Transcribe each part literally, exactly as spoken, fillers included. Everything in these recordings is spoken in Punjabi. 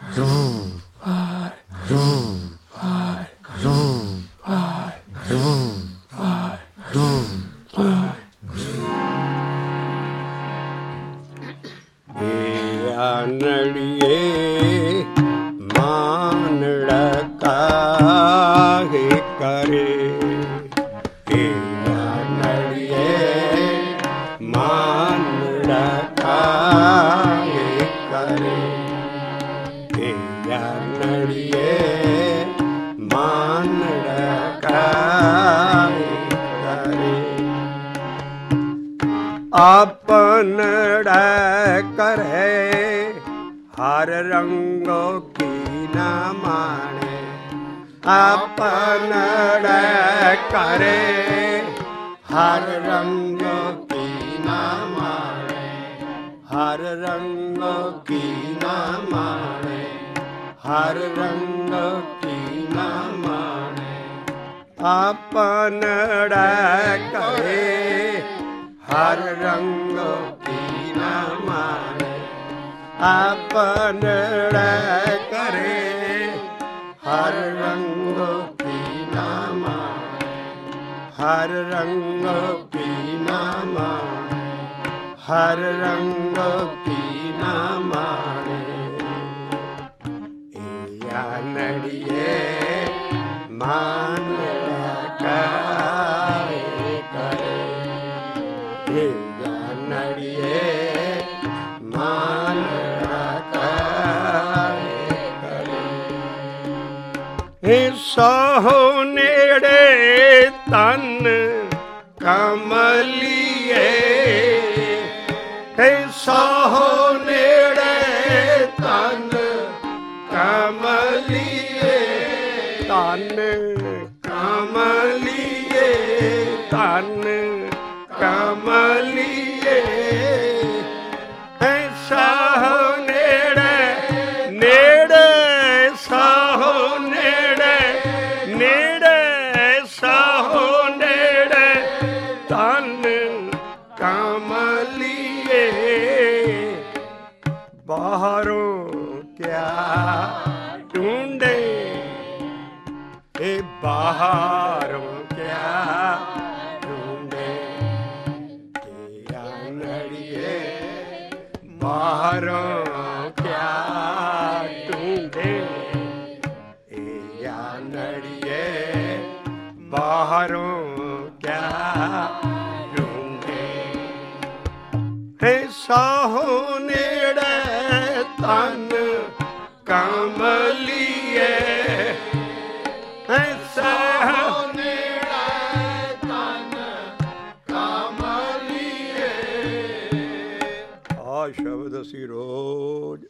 आपनड़ा करे हर रंगो की न माने, आपनड़ा करे हर रंगो की न माने, हर रंगो की न माने, हर रंगो की न माने। आपनड़ा करे हर रंग की न माने, आपनड़ा करे हर रंग की न माने, हर रंग की न माने, हर रंग की न माने। या नड़िए मान काए करे, नड़िए मान काए करे। साहो नेड़े तन कमलिए, साहो नेड़े तन कमलिए, तन कमलिए, तन कमलिए। साहो नेड़े नेड़े, साहो नेड़े नेड़े, साहो नेड़े तन कमलिए। बाहरों क्या ढूंढे, ए बाहरों क्या बाहरों क्या ढूंढे, या नड़िए बाहरों क्या ढूंढे। है साहो नेड़े तन कमलिए, है साहो शब्द असी रोज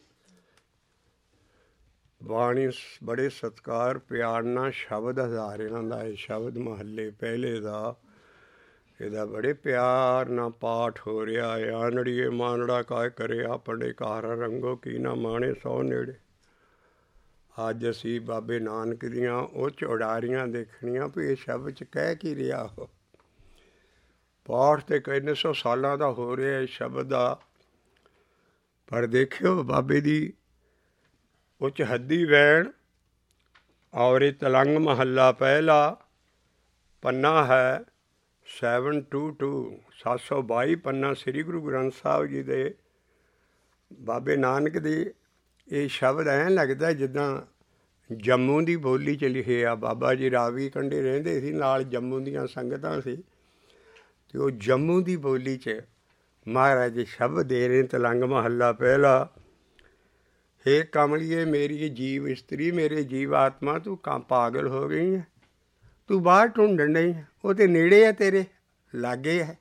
बाणी बड़े सत्कार प्यार नाल शब्द हज़ारियां दा है। शब्द महल्ले पहले दा ਇਹਦਾ बड़े प्यार नाल पाठ हो रहा है। आनड़िए मानड़ा काय करे अपने कार रंगो की ना माणे सौ नेड़े। अज असी बाबे नानक दियां ਉਹ ਚੌੜਾਰੀਆਂ देखनियां भी ये शब्द च कह की रहा हो। पाठ तो किन्ने सौ सालों का हो रहा है शब्द का, पर देखियो बाबे दी उच हद्दी वैण और ये तलंग महला पहला पन्ना है सैवन टू टू सत्त सौ बाई पन्ना श्री गुरु ग्रंथ साहब जी दे बाबे नानक दे। ये शब्द ऐं लगता जिद्दां जम्मू की बोली च लिखे आ। बाबा जी रावी कंढे रहिंदे सी, नाल जम्मू दीयां संगतां सी, ते वो जम्मू की बोली च महाराज शब्द दे रहे। तलंग महला पहला। हे कमलिए मेरी जीव स्त्री, मेरे जीव आत्मा तू का पागल हो गई है, तू बाहर ढूंढन नहीं है, वो तो नेड़े है तेरे लागे है,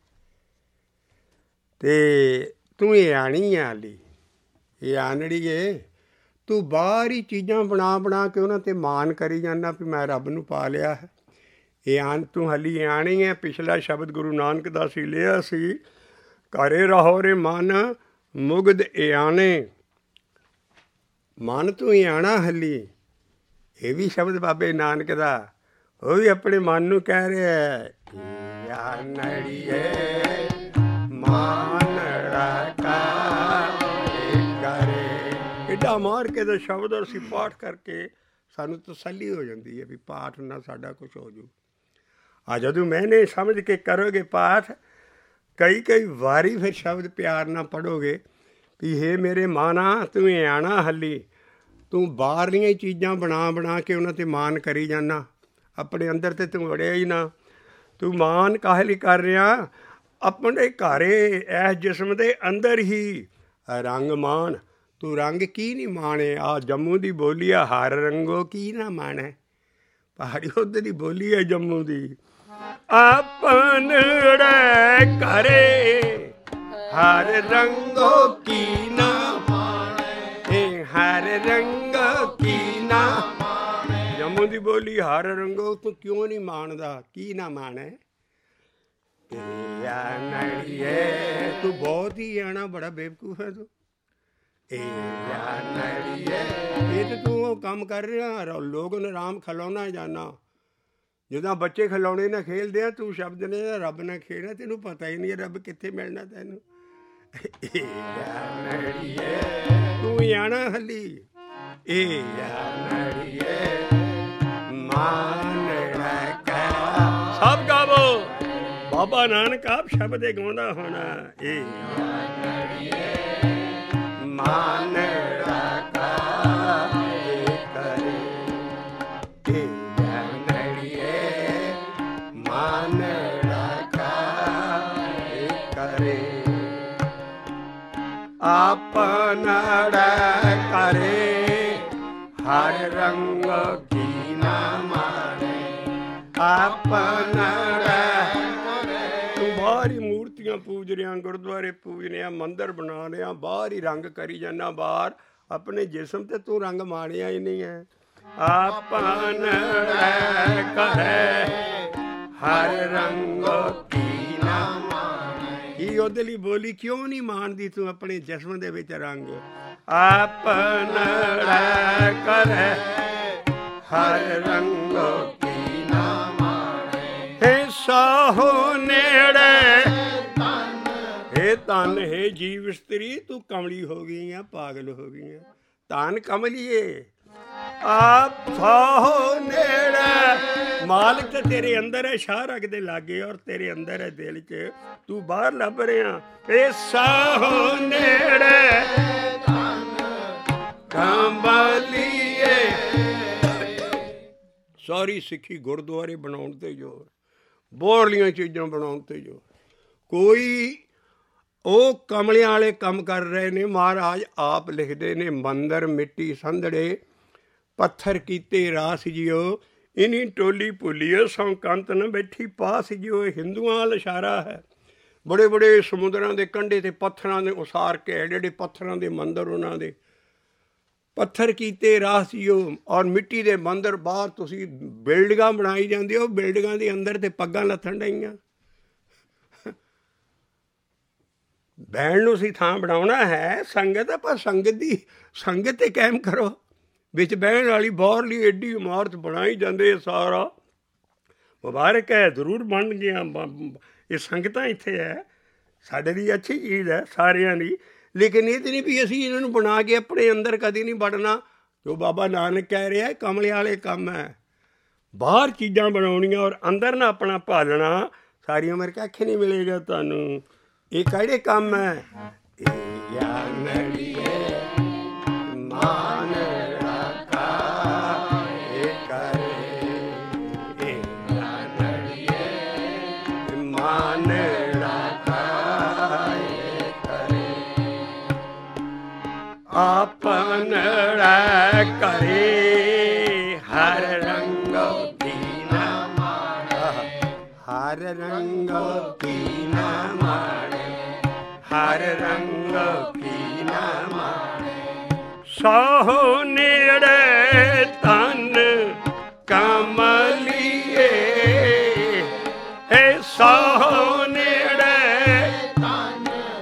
ते तू ये आनी है हाली, ये आनड़ी है, तू बाहर ही चीज़ां बना बना के उन्हां ते मान करी जाना भी मैं रब नूं पा लिया है। ये आन तू हाली आनी है। पिछला शब्द गुरु नानक दा सी लिया सी, करे रहो रे मन मुग्ध आने, मन तू ही आना हली। ये भी शब्द बाबे नानक दा, वो भी अपने मन नूं कह रहा है। या नड़िए मानड़ा का करे, एडा ਮਾਰ ਕੇ ਤਾਂ ਸ਼ਬਦ ਅਸੀਂ ਪਾਠ ਕਰਕੇ ਸਾਨੂੰ ਤਸੱਲੀ ਹੋ ਜਾਂਦੀ ਹੈ ਵੀ ਪਾਠ ਨਾਲ ਸਾਡਾ ਕੁਛ ਹੋ ਜੂ। ਆ ਜਦੋਂ ਮੈਨੇ ਸਮਝ ਕੇ ਕਰੋਗੇ ਪਾਠ, ਕਈ ਕਈ ਵਾਰੀ ਫਿਰ ਸ਼ਬਦ ਪਿਆਰ ਨਾਲ ਪੜ੍ਹੋਗੇ ਵੀ ਹੇ ਮੇਰੇ ਮਾਨਾ ਤੂੰ ਆਣਾ ਹੱਲੀ, ਤੂੰ ਬਾਹਰਲੀਆਂ ਚੀਜ਼ਾਂ ਬਣਾ ਬਣਾ ਕੇ ਉਹਨਾਂ 'ਤੇ ਮਾਨ ਕਰੀ ਜਾਂਦਾ, ਆਪਣੇ ਅੰਦਰ 'ਤੇ ਤੂੰ ਵੜਿਆ ਹੀ ਨਾ। ਤੂੰ ਮਾਨ ਕਾਹੇ ਲਈ ਕਰ ਰਿਹਾ? ਆਪਣੇ ਘਰੇ ਇਸ ਜਿਸਮ ਦੇ ਅੰਦਰ ਹੀ ਰੰਗ ਮਾਣ। ਤੂੰ ਰੰਗ ਕੀ ਨਹੀਂ ਮਾਣੇ? ਆ ਜੰਮੂ ਦੀ ਬੋਲੀ ਆ, ਹਰ ਰੰਗੋ ਕੀ ਨਾ ਮਾਣੇ। ਪਹਾੜੀ ਉੱਧਰ ਦੀ ਬੋਲੀ ਹੈ ਜੰਮੂ ਦੀ। ਆਪਣੇ ਘਰੇ ਹਰ ਰੰਗੋ ਕੀ ਨਾ ਮਾਣੇ, ਹਰ ਰੰਗੋ ਕੀ ਨਾ ਮਾਣੇ। ਜੰਮੂ ਦੀ ਬੋਲੀ ਹਰ ਰੰਗੋ ਤੂੰ ਕਿਉਂ ਨਹੀਂ ਮਾਣਦਾ? ਕੀ ਨਾ ਮਾਣੇ? ਨੜੀਏ ਤੂੰ ਬਹੁਤ ਹੀ ਆਣਾ, ਬੜਾ ਬੇਵਕੂਫ ਹੈ ਤੂੰ। ਇਹ ਤਾਂ ਤੂੰ ਉਹ ਕੰਮ ਕਰ ਰਿਹਾ ਲੋਕ ਨੂੰ ਆਰਾਮ ਖਿਲਾਉਣਾ ਜਾਣਾ। ਜਿੱਦਾਂ ਬੱਚੇ ਖਿਲਾਉਣੇ ਨਾਲ ਖੇਲਦੇ ਆ, ਤੂੰ ਸ਼ਬਦ ਨੇ ਰੱਬ ਨਾਲ ਖੇਡਣਾ, ਤੈਨੂੰ ਪਤਾ ਹੀ ਨਹੀਂ ਰੱਬ ਕਿੱਥੇ ਮਿਲਣਾ ਤੈਨੂੰ। ਤੂੰ ਆਣਾ ਹਲੀ ਇਹ ਸਭ ਗਾਵੋ। ਬਾਬਾ ਨਾਨਕ ਆਪ ਸ਼ਬਦ ਗਾਉਂਦਾ ਹੋਣਾ। ਇਹ ਮਾਨ ਰਾਖਾ ਇਹ ਕਰੇ, ਇਹ ਨੜੀਏ ਮਾਨ ਰਾਖਾ ਇਹ ਕਰੇ, ਆਪਨਾ ਕਰੇ ਹਰ ਰੰਗ ਕੀ ਨਾ ਮਾਣੇ, ਆਪਨਾ ਬਾਹਰ ਹੀ ਮੂਰਤੀਆਂ ਪੂਜ ਰਿਆਂ, ਗੁਰਦੁਆਰੇ ਪੂਜ ਰਿਆਂ, ਮੰਦਰ ਬਣਾ ਰਿਆਂ, ਬਾਹਰ ਹੀ ਰੰਗ ਕਰੀ ਜਾਂਦਾ। ਬਾਹਰ ਆਪਣੇ ਜਿਸਮ ਤੇ ਤੂੰ ਰੰਗ ਮਾਣਿਆ ਹੀ ਨਹੀਂ ਹੈ। ਆਪਨ ਕਰੇ ਹਰ ਰੰਗ ਕੀ ਨਾ ਮਾਣੇ। ਇਹ ਉਹਦੇ ਲਈ ਬੋਲੀ ਕਿਉਂ ਨਹੀਂ ਮਾਣਦੀ ਤੂੰ ਆਪਣੇ ਜਿਸਮ ਦੇ ਵਿੱਚ ਰੰਗ? ਆਪਨ ਕਰੇ ਹਰ ਰੰਗ ਕੀ ਨਾ ਮਾਣੇ। ਸਾਹੋ ਨੇੜੇ ਹੇ ਧਨ, ਹੇ ਜੀਵ ਇਸਤਰੀ ਤੂੰ ਕਮਲੀ ਹੋ ਗਈ ਆ, ਪਾਗਲ ਹੋ ਗਈ ਆ। ਧਨ ਕਮਲੀਏ ਆਪ ਸਾਹੋ ਨੇੜੇ, ਮਾਲਕ ਤਾਂ ਤੇਰੇ ਅੰਦਰ ਹੈ, ਸ਼ਾਹ ਰੱਖ ਦੇ ਲਾਗੇ, ਔਰ ਤੇਰੇ ਅੰਦਰ ਹੈ ਦਿਲ 'ਚ, ਤੂੰ ਬਾਹਰ ਲੱਭ ਰਿਹਾ। ਇਹ ਸਾਹੋ ਨੇੜੇ ਕਮਲੀਏ। ਸਾਰੀ ਸਿੱਖੀ ਗੁਰਦੁਆਰੇ ਬਣਾਉਣ 'ਤੇ ਜ਼ੋਰ, ਬਾਹਰਲੀਆਂ ਚੀਜ਼ਾਂ ਬਣਾਉਣ 'ਤੇ ਜ਼ੋਰ। ਕੋਈ ਉਹ ਕਮਲਿਆਂ ਵਾਲੇ ਕੰਮ ਕਰ ਰਹੇ ਨੇ। ਮਹਾਰਾਜ ਆਪ ਲਿਖਦੇ ਨੇ, ਮੰਦਰ ਮਿੱਟੀ ਸੰਧੜੇ ਪੱਥਰ ਕੀਤੇ ਰਾਸ ਜਿਓ, ਇਨੀ ਟੋਲੀ ਭੁੱਲੀਓ ਸੌ ਕੰਤ ਨ ਬੈਠੀ ਪਾਸ ਜਿਓ। ਇਹ ਹਿੰਦੂਆਂ ਵਾਲਾ ਇਸ਼ਾਰਾ ਹੈ। ਬੜੇ ਬੜੇ ਸਮੁੰਦਰਾਂ ਦੇ ਕੰਢੇ 'ਤੇ ਪੱਥਰਾਂ ਦੇ ਉਸਾਰ ਕੇ ਐਡੇ ਐਡੇ ਪੱਥਰਾਂ ਦੇ ਮੰਦਰ, ਉਹਨਾਂ ਦੇ ਪੱਥਰ ਕੀਤੇ ਰਾਸ ਜਿਓ, ਔਰ ਮਿੱਟੀ ਦੇ ਮੰਦਰ। ਬਾਹਰ ਤੁਸੀਂ ਬਿਲਡਿੰਗਾਂ ਬਣਾਈ ਜਾਂਦੇ ਹੋ, ਬਿਲਡਿੰਗਾਂ ਦੇ ਅੰਦਰ ਤੇ ਪੱਗਾਂ ਲੱਥਣ ਡਈਆਂ। ਬਹਿਣ ਨੂੰ ਅਸੀਂ ਥਾਂ ਬਣਾਉਣਾ ਹੈ ਸੰਗਤ, ਆਪਾਂ ਸੰਗਤ ਦੀ ਸੰਗਤ 'ਤੇ ਕਾਇਮ ਕਰੋ। ਵਿੱਚ ਬਹਿਣ ਵਾਲੀ ਬਾਹਰਲੀ ਐਡੀ ਇਮਾਰਤ ਬਣਾਈ ਜਾਂਦੇ। ਸਾਰਾ ਮੁਬਾਰਕ ਹੈ, ਜ਼ਰੂਰ ਬਣ ਗਿਆ। ਇਹ ਸੰਗਤਾਂ ਇੱਥੇ ਹੈ, ਸਾਡੇ ਲਈ ਅੱਛੀ ਚੀਜ਼ ਹੈ ਸਾਰਿਆਂ ਦੀ। ਲੇਕਿਨ ਇਹ ਤਾਂ ਨਹੀਂ ਵੀ ਅਸੀਂ ਇਹਨਾਂ ਨੂੰ ਬਣਾ ਕੇ ਆਪਣੇ ਅੰਦਰ ਕਦੀ ਨਹੀਂ ਵੜਨਾ। ਜੋ ਬਾਬਾ ਨਾਨਕ ਕਹਿ ਰਿਹਾ ਕਮਲੇ ਵਾਲੇ ਕੰਮ ਹੈ। ਬਾਹਰ ਚੀਜ਼ਾਂ ਬਣਾਉਣੀਆਂ ਔਰ ਅੰਦਰ ਨਾ ਆਪਣਾ ਭਾਲਣਾ, ਸਾਰੀ ਉਮਰ ਕੱਖ ਨਹੀਂ ਮਿਲੇਗਾ ਤੁਹਾਨੂੰ। ਇਹ ਕਿਹੜੇ ਕੰਮ ਹੈ? ਇਹ ਨੜੀਏ ਮਾਨ ਰਾਖਾ ਇਹ ਕਰੇ, ਇਹ ਨੜੀਏ ਮਾਨ ਰਾਖਾ ਇਹ ਕਰੇ, ਆਪਨ ਕਰੇ ਹਰ ਰੰਗ ਕੀ ਨਾ ਮਾਣੇ, ਹਰ ਰੰਗ ਕੀ ਨਾ ਮਾਣੇ, ਹਰ ਰੰਗ ਕੀ ਨਾ ਮਾਣੇ। ਸਾਹੋ ਨੇੜੇ ਤਨ ਕਮਲੀਏ, ਹੇ ਸਾਹੋ ਨੇੜੇ ਤਨ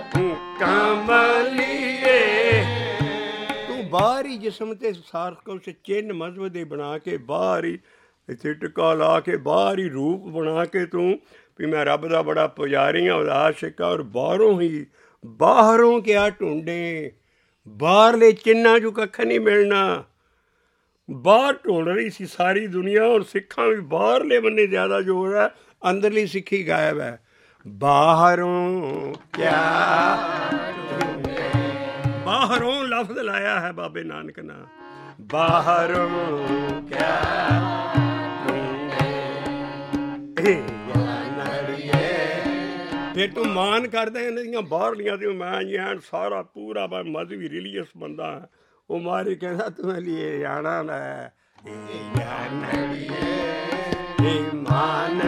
ਕਮਲੀਏ। ਤੂੰ ਬਾਹਰੀ ਜਿਸਮ ਤੇ ਸਾਰ ਕੁਛ ਚਿੰਨ੍ਹ ਮਜ਼ਹਬ ਦੇ ਬਣਾ ਕੇ, ਬਾਹਰ ਹੀ ਇੱਥੇ ਟਿੱਕਾ ਲਾ ਕੇ, ਬਾਹਰ ਹੀ ਰੂਪ ਬਣਾ ਕੇ ਤੂੰ ਵੀ ਮੈਂ ਰੱਬ ਦਾ ਬੜਾ ਪੁਜਾਰੀ ਹਾਂ, ਉਹਦਾ ਆਸ਼ਿਕ ਹਾਂ, ਔਰ ਬਾਹਰੋਂ ਹੀ ਬਾਹਰੋਂ ਕਿਆ ਢੂੰਡੇ। ਬਾਹਰਲੇ ਚਿੰਨ੍ਹਾਂ 'ਚੋਂ ਕੱਖ ਨਹੀਂ ਮਿਲਣਾ। ਬਾਹਰ ਢੋਲ ਰਹੀ ਸੀ ਸਾਰੀ ਦੁਨੀਆ, ਹੁਣ ਸਿੱਖਾਂ ਵੀ ਬਾਹਰਲੇ ਬੰਨੇ ਜ਼ਿਆਦਾ ਜ਼ੋਰ ਹੈ, ਅੰਦਰਲੀ ਸਿੱਖੀ ਗਾਇਬ ਹੈ। ਬਾਹਰੋਂ ਕਿਆ ਬਾਹਰੋਂ ਲਫ਼ਜ਼ ਲਾਇਆ ਹੈ ਬਾਬੇ ਨਾਨਕ ਨੇ, ਬਾਹਰੋਂ ਕਿਆ ਫਿਰ ਤੂੰ ਮਾਨ ਕਰਦਾ ਇਹਨਾਂ ਦੀਆਂ ਬਾਹਰਲੀਆਂ ਤੇ ਮੈਂ ਐਨ ਸਾਰਾ ਪੂਰਾ ਮੈਂ ਮਜ਼ਹਬੀ ਰਿਲੀਜੀਅਸ ਬੰਦਾ ਹਾਂ। ਉਹ ਮਾਰੀ ਕਹਿੰਦਾ ਤੂੰ ਲਈ ਜਾਣਾ ਲੈ ਮਾਨ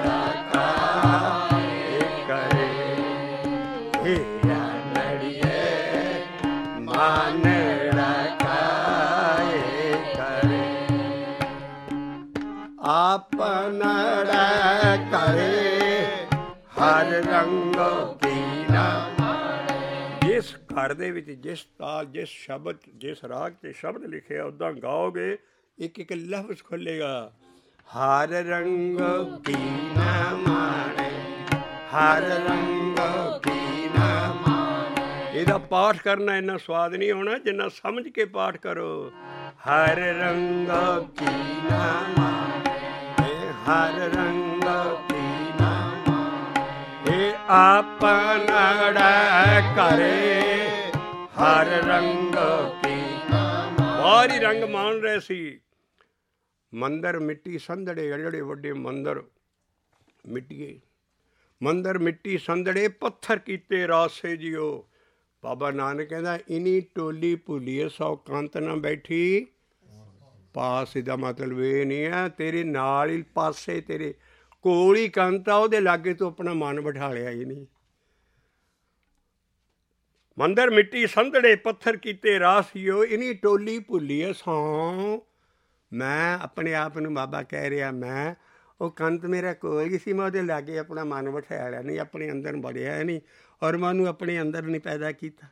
ਆਪਣਾ ਕਰੇ ਹਰ ਰੰਗ ਕੀਨਾ। ਜਿਸ ਘਰ ਦੇ ਵਿੱਚ ਜਿਸ ਤਾਲ ਜਿਸ ਸ਼ਬਦ ਜਿਸ ਰਾਗ 'ਤੇ ਸ਼ਬਦ ਲਿਖਿਆ ਉੱਦਾਂ ਗਾਓਗੇ, ਇੱਕ ਇੱਕ ਲਫ਼ਜ਼ ਖੁੱਲ੍ਹੇਗਾ। ਹਰ ਰੰਗ ਕੀਨਾ ਮਾਣੇ ਹਰ ਰੰਗ ਕੀਨਾ ਮਾਣੇ। ਇਹਦਾ ਪਾਠ ਕਰਨਾ ਇੰਨਾ ਸਵਾਦ ਨਹੀਂ ਆਉਣਾ ਜਿੰਨਾ ਸਮਝ ਕੇ ਪਾਠ ਕਰੋ। ਹਰ ਰੰਗ ਕੀਨਾ ਮਾਣੇ ਹਰ ਰੰਗ ਕੀਨਾ ਮਾਣੇ ਆਪਣਾ ਕਰੇ ਹਰ ਰੰਗ ਕੀਨਾ ਮਾਣੇ। ਬਾਹਰੀ ਰੰਗ ਮਾਣ ਰਹੇ ਸੀ। ਮੰਦਰ ਮਿੱਟੀ ਸੰਧੜੇ, ਜਿਹੜੇ ਵੱਡੇ ਮੰਦਰ ਮਿੱਟੀਏ ਮੰਦਰ ਮਿੱਟੀ ਸੰਧੜੇ ਪੱਥਰ ਕੀਤੇ ਰਾਸੇ ਜਿਓ। ਬਾਬਾ ਨਾਨਕ ਕਹਿੰਦਾ ਇਨੀ ਟੋਲੀ ਭੁੱਲੀਏ ਸੌ ਕੰਤ ਨਾ ਬੈਠੀ ਪਾਸ। ਇਹਦਾ ਮਤਲਬ ਇਹ ਨਹੀਂ ਹੈ ਤੇਰੇ ਨਾਲ ਹੀ ਪਾਸੇ ਤੇਰੇ ਕੋਲ ਹੀ ਕੰਤ ਆ, ਉਹਦੇ ਲਾਗੇ ਤੋਂ ਆਪਣਾ ਮਨ ਬਿਠਾ ਲਿਆ ਹੀ ਨਹੀਂ। ਮੰਦਰ ਮਿੱਟੀ ਸੰਧੜੇ ਪੱਥਰ ਕੀਤੇ ਰਾਸੀਓ ਇਨੀ ਟੋਲੀ ਭੁੱਲੀਏ ਸੌ। ਮੈਂ ਆਪਣੇ ਆਪ ਨੂੰ ਬਾਬਾ ਕਹਿ ਰਿਹਾ, ਮੈਂ ਉਹ ਕੰਤ ਮੇਰਾ ਕੋਲ ਹੀ ਸੀ, ਮੈਂ ਉਹਦੇ ਲਾਗੇ ਆਪਣਾ ਮਨ ਬਿਠਾਇਆ ਲਿਆ ਨਹੀਂ, ਆਪਣੇ ਅੰਦਰ ਵੜਿਆ ਨਹੀਂ ਔਰ ਮੈਂ ਉਹਨੂੰ ਆਪਣੇ ਅੰਦਰ ਨਹੀਂ ਪੈਦਾ ਕੀਤਾ।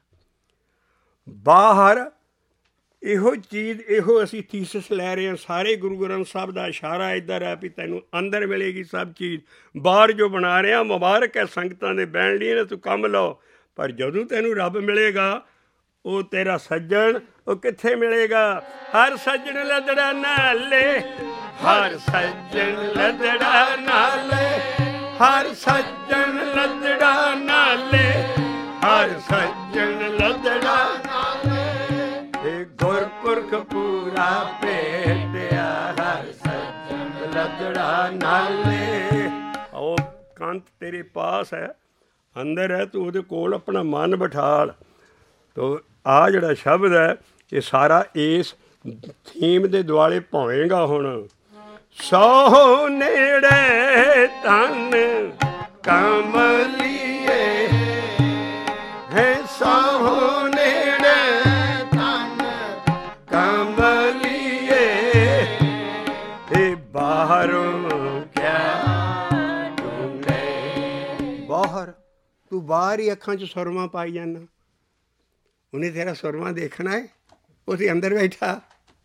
ਬਾਹਰ ਇਹੋ ਚੀਜ਼ ਇਹੋ ਅਸੀਂ ਥੀਸਿਸ ਲੈ ਰਹੇ ਹਾਂ। ਸਾਰੇ ਗੁਰੂ ਗ੍ਰੰਥ ਸਾਹਿਬ ਦਾ ਇਸ਼ਾਰਾ ਇੱਧਰ ਹੈ ਵੀ ਤੈਨੂੰ ਅੰਦਰ ਮਿਲੇਗੀ ਸਭ ਚੀਜ਼। ਬਾਹਰ ਜੋ ਬਣਾ ਰਿਹਾ ਮੁਬਾਰਕ ਹੈ ਸੰਗਤਾਂ ਦੇ ਬਹਿਣ ਲਈ, ਨਾ ਤੂੰ ਕੰਮ ਲਓ, ਪਰ ਜਦੋਂ ਤੈਨੂੰ ਰੱਬ ਮਿਲੇਗਾ ਉਹ ਤੇਰਾ ਸੱਜਣ ਉਹ ਕਿੱਥੇ ਮਿਲੇਗਾ। ਹਰ ਸੱਜਣ ਲੱਦੜਾ ਨਾਲੇ ਹਰ ਸੱਜਣ ਲੱਦੜਾ ਨਾਲੇ ਹਰ ਸੱਜਣ ਲੱਦੜਾ ਨਾਲੇ ਹਰ ਸੱਜਣ ਲੱਦੜਾ ਨਾਲੇ। ਇਹ ਗੁਰਪੁਰਖ ਪੂਰਾ ਭੇਟਿਆ ਹਰ ਸੱਜਣ ਲੱਦੜਾ ਨਾਲੇ। ਉਹ ਕੰਤ ਤੇਰੇ ਪਾਸ ਹੈ, ਅੰਦਰ ਹੈ, ਤੂੰ ਉਹਦੇ ਕੋਲ ਆਪਣਾ ਮਨ ਬਿਠਾਲ। ਤੋ ਆਹ ਜਿਹੜਾ ਸ਼ਬਦ ਹੈ ਇਹ ਸਾਰਾ ਇਸ ਥੀਮ ਦੇ ਦੁਆਲੇ ਭਾਵੇਂਗਾ। ਹੁਣ ਸੌ ਨੇੜੇ ਤਨ ਕਮਲੀਏ ਹੈ ਸੌ ਨੇੜੇ ਤਨ ਕਮਲੀਏ ਇਹ ਬਾਹਰੋਂ ਕਿਆ ਤੂਨੇ। ਬਾਹਰ ਤੂੰ ਬਾਹਰ ਹੀ ਅੱਖਾਂ 'ਚ ਸੁਰਮਾ ਪਾਈ ਜਾਂਦਾ, ਉਹਨੇ ਤੇਰਾ ਸੁਰਮਾ ਦੇਖਣਾ ਹੈ, ਉਹਦੇ ਅੰਦਰ ਬੈਠਾ।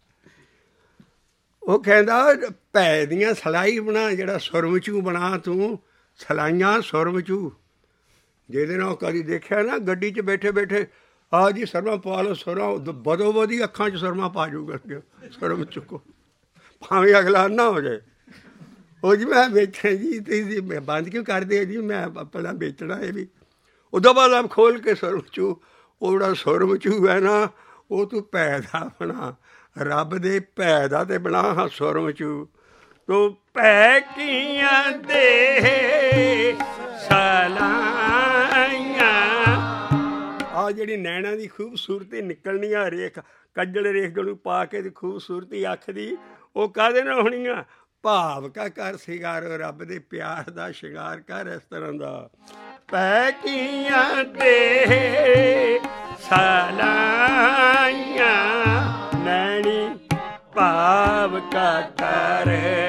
ਉਹ ਕਹਿੰਦਾ ਭੈ ਦੀਆਂ ਸਲਾਈ ਬਣਾ, ਜਿਹੜਾ ਸੁਰਮਚੂ ਬਣਾ ਤੂੰ ਸਲਾਈਆਂ ਸੁਰਮਚੂ, ਜਿਹਦੇ ਨਾਲ ਕਦੀ ਦੇਖਿਆ ਨਾ ਗੱਡੀ 'ਚ ਬੈਠੇ ਬੈਠੇ ਆ ਜੀ ਸੁਰਮਾ ਪਾ ਲਓ, ਸੁਰਮਾ ਬਦੋ ਬਦੀ ਅੱਖਾਂ 'ਚ ਸੁਰਮਾ ਪਾ ਜੂਗਾ ਸੁਰਮਚੂ ਕੋ, ਭਾਵੇਂ ਅਗਲਾ ਨਾ ਹੋ ਜਾਏ। ਉਹ ਜੀ ਮੈਂ ਵੇਚਣਾ ਜੀ, ਤੁਸੀਂ ਬੰਦ ਕਿਉਂ ਕਰਦੇ ਜੀ, ਮੈਂ ਆਪਣਾ ਵੇਚਣਾ ਇਹ ਵੀ। ਉਦੋਂ ਬਾਅਦ ਆਪ ਖੋਲ੍ਹ ਕੇ ਸੁਰਮਚੂ, ਉਹ ਜਿਹੜਾ ਸੁਰਮਚੂ ਹੈ ਨਾ ਉਹ ਤੂੰ ਭੈ ਦਾ ਬਣਾ, ਰੱਬ ਦੇ ਭੈ ਦਾ ਤੇ ਬਣਾ ਹਾਂ ਸੁਰਮਚੂ। ਤੂੰ ਭੈ ਕੀਆਂ ਦੇ ਸਲਾਈਆਂ। ਆਹ ਜਿਹੜੀ ਨੈਣਾਂ ਦੀ ਖੂਬਸੂਰਤੀ ਨਿਕਲਣੀ ਆ ਰੇਖ, ਕੱਜਲ ਰੇਖ ਨੂੰ ਪਾ ਕੇ ਦੀ ਖੂਬਸੂਰਤੀ ਅੱਖ ਦੀ, ਉਹ ਕਾਹਦੇ ਨਾਲ ਹੋਣੀ ਆ। ਭਾਵ ਕਾ ਕਰ ਸ਼ਿੰਗਾਰ, ਰੱਬ ਦੇ ਪਿਆਰ ਦਾ ਸ਼ਿੰਗਾਰ ਕਰ ਇਸ ਤਰ੍ਹਾਂ ਦਾ। ਭੈ ਕੀਆਂ ਦੇ ਸਲਾਈਆਂ ਨੈਣੀ ਭਾਵ ਕਾ ਕਰ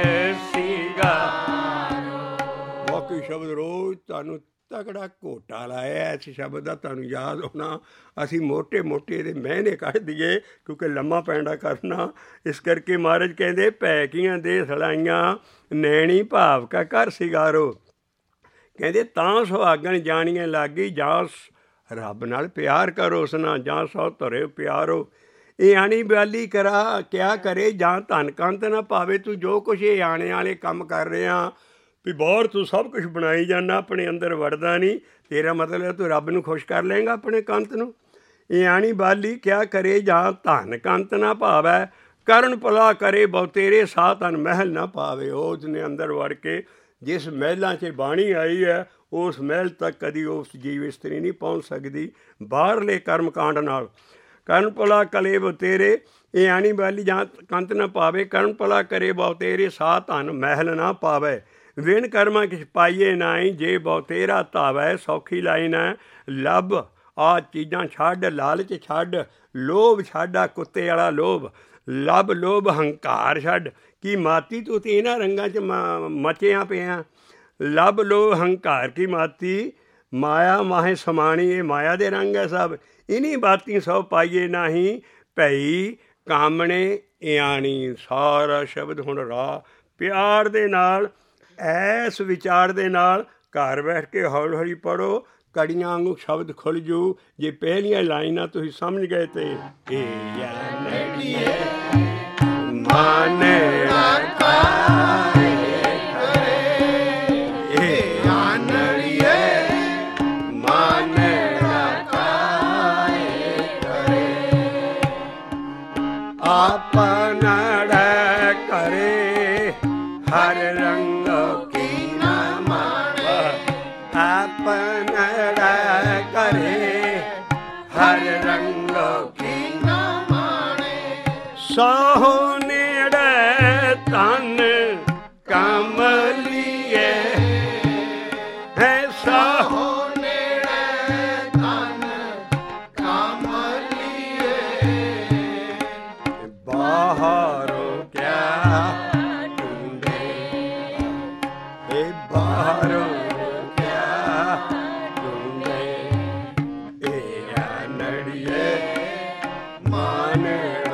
ਸ਼ਿੰਗਾਰ। ਬਾਕੀ ਸ਼ਬਦ ਰੋਜ਼ ਤੁਹਾਨੂੰ ਤਕੜਾ ਘੋਟਾ ਲਾਇਆ ਇਸ ਸ਼ਬਦ ਦਾ, ਤੁਹਾਨੂੰ ਯਾਦ ਹੋਣਾ। ਅਸੀਂ ਮੋਟੇ ਮੋਟੇ ਇਹਦੇ ਮਹਿਨੇ ਕੱਢ ਦਈਏ ਕਿਉਂਕਿ ਲੰਮਾ ਪੈਂਡਾ ਕਰਨਾ, ਇਸ ਕਰਕੇ ਮਹਾਰਾਜ ਕਹਿੰਦੇ ਭੈ ਕੀਆਂ ਦੇ ਸਲਾਈਆਂ ਨੈਣੀ ਭਾਵ ਕਾ ਕਰ ਸ਼ਿੰਗਾਰੋ। ਕਹਿੰਦੇ ਤਾਂ ਸੁਹਾਗਣ ਜਾਣੀਆਂ ਲਾਗੀ ਜਾਂ ਰੱਬ ਨਾਲ ਪਿਆਰ ਕਰੋ, ਉਸ ਨਾਲ ਜਾਂ ਸੌ ਧਰੇ ਪਿਆਰੋ। ਇਹ ਆਣੀ ਬਿਆਲੀ ਕਰਾ ਕਿਆ ਕਰੇ, ਜਾਂ ਧਨ ਕੰਤ ਨਾ ਪਾਵੇ। ਤੂੰ ਜੋ ਕੁਛ ਇਹ ਆਣੇ ਵਾਲੇ ਕੰਮ ਕਰ ਰਿਹਾ ਵੀ ਬਾਹਰ ਤੂੰ ਸਭ ਕੁਛ ਬਣਾਈ ਜਾਂਦਾ, ਆਪਣੇ ਅੰਦਰ ਵੜਦਾ ਨਹੀਂ। ਤੇਰਾ ਮਤਲਬ ਹੈ ਤੂੰ ਰੱਬ ਨੂੰ ਖੁਸ਼ ਕਰ ਲਏਗਾ ਆਪਣੇ ਕੰਤ ਨੂੰ। ਇਹ ਆਣੀ ਬਾਲੀ ਕਿਆ ਕਰੇ, ਜਾਂ ਧਨ ਕੰਤ ਨਾ ਭਾਵੈ। ਕਰਨ ਭਲਾ ਕਰੇ ਬਹੁ ਤੇਰੇ, ਸਾਹ ਤਨ ਮਹਿਲ ਨਾ ਪਾਵੇ। ਉਸਨੇ ਅੰਦਰ ਵੜ ਕੇ ਜਿਸ ਮਹਿਲਾਂ 'ਚ ਬਾਣੀ ਆਈ ਹੈ, ਉਸ ਮਹਿਲ ਤੱਕ ਕਦੀ ਉਸ ਜੀਵ ਇਸਤਰੀ ਨਹੀਂ ਪਹੁੰਚ ਸਕਦੀ ਬਾਹਰਲੇ ਕਰਮ ਕਾਂਡ ਨਾਲ। ਕਰਨ ਭਲਾ ਕਲੇ ਬਹੁ ਤੇਰੇ, ਇਹ ਆਣੀ ਬਾਲੀ ਜਾਂ ਕੰਤ ਨਾ ਪਾਵੇ। ਕਰਨ ਭਲਾ ਕਰੇ ਬਹੁ ਤੇਰੇ, ਸਾਹ ਧਨ ਮਹਿਲ ਨਾ ਪਾਵੇ। ਵਿਣ ਕਰਮਾਂ ਕਿਛ ਪਾਈਏ ਨਾਈ, ਜੇ ਬਹੁ ਤੇਰਾ ਧਾਵੈ। ਸੌਖੀ ਲਾਈਨ ਹੈ, ਲੱਭ ਆਹ ਚੀਜ਼ਾਂ ਛੱਡ, ਲਾਲਚ ਛੱਡ, ਲੋਭ ਛੱਡ, ਆ ਕੁੱਤੇ ਵਾਲਾ ਲੋਭ। ਲੱਭ ਲੋਭ ਹੰਕਾਰ ਛੱਡ, ਕੀ ਮਾਤੀ ਤੂੰ ਤੇ ਇਹਨਾਂ ਰੰਗਾਂ 'ਚ ਮ ਮਚਿਆ ਪਿਆ। ਲੱਭ ਲੋਭ ਹੰਕਾਰ ਕੀ ਮਾਤੀ, ਮਾਇਆ ਮਾਹੇ ਸਮਾਣੀ। ਇਹ ਮਾਇਆ ਦੇ ਰੰਗ ਹੈ ਸਭ। ਇਨੀ ਬਾਤੀ ਸਭ ਪਾਈਏ ਨਾਹੀਂ, ਭਈ ਕਾਮਣੇ ਇਆਣੀ। ਸਾਰਾ ਸ਼ਬਦ ਹੁਣ ਰਾਹ ਪਿਆਰ ਦੇ ਨਾਲ, ਐਸ ਵਿਚਾਰ ਦੇ ਨਾਲ ਘਰ ਬੈਠ ਕੇ ਹੌਲੀ ਹੌਲੀ ਪੜ੍ਹੋ। ਕੜੀਆਂ ਵਾਂਗੂ ਸ਼ਬਦ ਖੁੱਲ੍ਹ ਜੂ। ਜੇ ਪਹਿਲੀਆਂ ਲਾਈਨਾਂ ਤੁਸੀਂ ਸਮਝ ਗਏ ਤੇ ਇਹ ਯਾਨੜੀਏ ਮਨ ਰਖਾਏ ਕਰੇ, ਇਹ ਯਾਨੜੀਏ ਮਨ ਰਖਾਏ ਕਰੇ। ਆਪਨੜ ਕਰੇ ਹਰ ਰੰਗ ਕੀ ਨਾ ਮਾਣੇ, ਆਪਨੜ ਕਰੇ ਹਰ ਰੰਗ ਕੀ ਨਾ ਮਾਣੇ। ਸਾਹੋ ਨੇੜੇ ਤਨ ਕਮਲੀਏ ਹੈ, ਸਾਹੋ ਨੇੜੇ ਤਨ ਕਮਲੀਏ। ਬਾਹਰੋਂ ਕਿਆ ਢੂੰਢੇ, ਇਹ ਬਾਹਰੋਂ ਕਿਆ ਢੂੰਢੇ, ਇਹ ਆਨੜੀਏ ਮਨ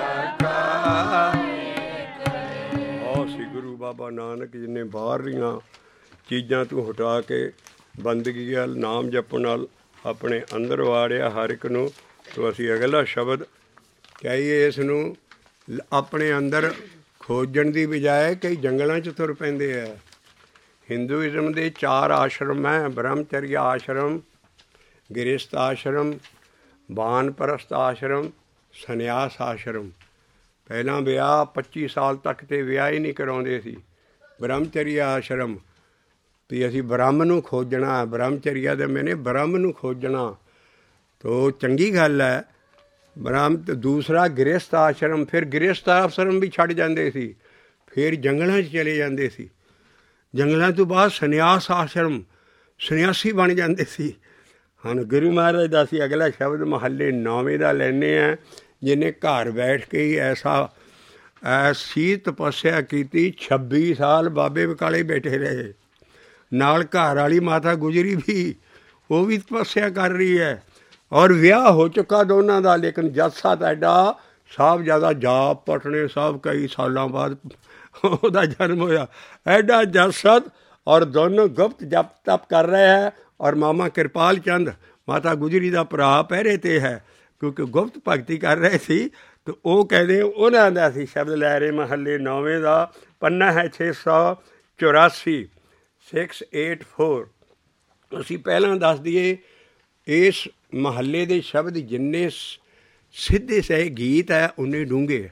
ਬਾਬਾ ਨਾਨਕ ਜੀ ਨੇ ਬਾਹਰਲੀਆਂ ਚੀਜ਼ਾਂ ਤੋਂ ਹਟਾ ਕੇ ਬੰਦਗੀ ਵੱਲ, ਨਾਮ ਜਪਣ ਨਾਲ ਆਪਣੇ ਅੰਦਰ ਵਾੜਿਆ ਹਰ ਇੱਕ ਨੂੰ। ਤੋ ਅਸੀਂ ਅਗਲਾ ਸ਼ਬਦ ਕਹੀਏ ਇਸ ਨੂੰ ਆਪਣੇ ਅੰਦਰ ਖੋਜਣ ਦੀ ਬਜਾਏ ਕਈ ਜੰਗਲਾਂ 'ਚ ਤੁਰ ਪੈਂਦੇ ਹੈ। ਹਿੰਦੂਇਜ਼ਮ ਦੇ ਚਾਰ ਆਸ਼ਰਮ ਹੈ, ਬ੍ਰਹਮਚਰਿਆ ਆਸ਼ਰਮ, ਗ੍ਰਹਿਸਥ ਆਸ਼ਰਮ, ਬਾਨਪ੍ਰਸਥ ਆਸ਼ਰਮ, ਸੰਨਿਆਸ ਆਸ਼ਰਮ। ਪਹਿਲਾਂ ਵਿਆਹ ਪੱਚੀ ਸਾਲ ਤੱਕ ਤਾਂ ਵਿਆਹ ਹੀ ਨਹੀਂ ਕਰਾਉਂਦੇ ਸੀ। ਬ੍ਰਹਮਚਰਿਆ ਆਸ਼ਰਮ ਵੀ ਅਸੀਂ ਬ੍ਰਹਮ ਨੂੰ ਖੋਜਣਾ, ਬ੍ਰਹਮਚਰਿਆ ਦੇ ਮੈਨੇ ਬ੍ਰਹਮ ਨੂੰ ਖੋਜਣਾ, ਤੋ ਚੰਗੀ ਗੱਲ ਹੈ। ਬ੍ਰਹਮ ਤੇ ਦੂਸਰਾ ਗ੍ਰਹਿਸਥ ਆਸ਼ਰਮ, ਫਿਰ ਗ੍ਰਹਿਸਥ ਆਸ਼ਰਮ ਵੀ ਛੱਡ ਜਾਂਦੇ ਸੀ, ਫਿਰ ਜੰਗਲਾਂ 'ਚ ਚਲੇ ਜਾਂਦੇ ਸੀ। ਜੰਗਲਾਂ ਤੋਂ ਬਾਅਦ ਸੰਨਿਆਸ ਆਸ਼ਰਮ, ਸੰਨਿਆਸੀ ਬਣ ਜਾਂਦੇ ਸੀ। ਹੁਣ ਗੁਰੂ ਮਹਾਰਾਜ ਦਾ ਅਸੀਂ ਅਗਲਾ ਸ਼ਬਦ ਮਹੱਲੇ ਨੌਵੇਂ ਦਾ ਲੈਂਦੇ ਹਾਂ, ਜਿਹਨੇ ਘਰ ਬੈਠ ਕੇ ਹੀ ਐਸਾ ਐਸੀ ਤਪੱਸਿਆ ਕੀਤੀ। ਛੱਬੀ ਸਾਲ ਬਾਬੇ ਬਕਾਲੇ ਬੈਠੇ ਰਹੇ, ਨਾਲ ਘਰ ਵਾਲੀ ਮਾਤਾ ਗੁਜਰੀ ਵੀ, ਉਹ ਵੀ ਤਪੱਸਿਆ ਕਰ ਰਹੀ ਹੈ, ਔਰ ਵਿਆਹ ਹੋ ਚੁੱਕਾ ਦੋਨਾਂ ਦਾ। ਲੇਕਿਨ ਜੱਸਾ ਐਡਾ ਸਾਹਿਬਜ਼ਾਦਾ ਜਾਪ ਪਟਨੇ ਸਾਹਿਬ ਕਈ ਸਾਲਾਂ ਬਾਅਦ ਉਹਦਾ ਜਨਮ ਹੋਇਆ। ਐਡਾ ਜੱਸਤ, ਔਰ ਦੋਨੋਂ ਗੁਪਤ ਜਪ ਤਪ ਕਰ ਰਹੇ ਹੈ। ਔਰ ਮਾਮਾ ਕਿਰਪਾਲ ਚੰਦ ਮਾਤਾ ਗੁਜਰੀ ਦਾ ਭਰਾ ਪਹਿਰੇ 'ਤੇ ਹੈ, ਕਿਉਂਕਿ ਗੁਪਤ ਭਗਤੀ ਕਰ ਰਹੇ ਸੀ। ਅਤੇ ਉਹ ਕਹਿੰਦੇ ਉਹਨਾਂ ਦਾ ਅਸੀਂ ਸ਼ਬਦ ਲੈ ਰਹੇ ਮਹੱਲੇ ਨੌਵੇਂ ਦਾ। ਪੰਨਾ ਹੈ ਛੇ ਸੌ ਚੁਰਾਸੀ, ਸਿਕਸ ਏਟ ਫੋਰ। ਅਸੀਂ ਪਹਿਲਾਂ ਦੱਸ ਦਈਏ ਇਸ ਮਹੱਲੇ ਦੇ ਸ਼ਬਦ ਜਿੰਨੇ ਸਿੱਧੇ ਸਹੀ ਗੀਤ ਹੈ ਉਨੇ ਡੂੰਘੇ,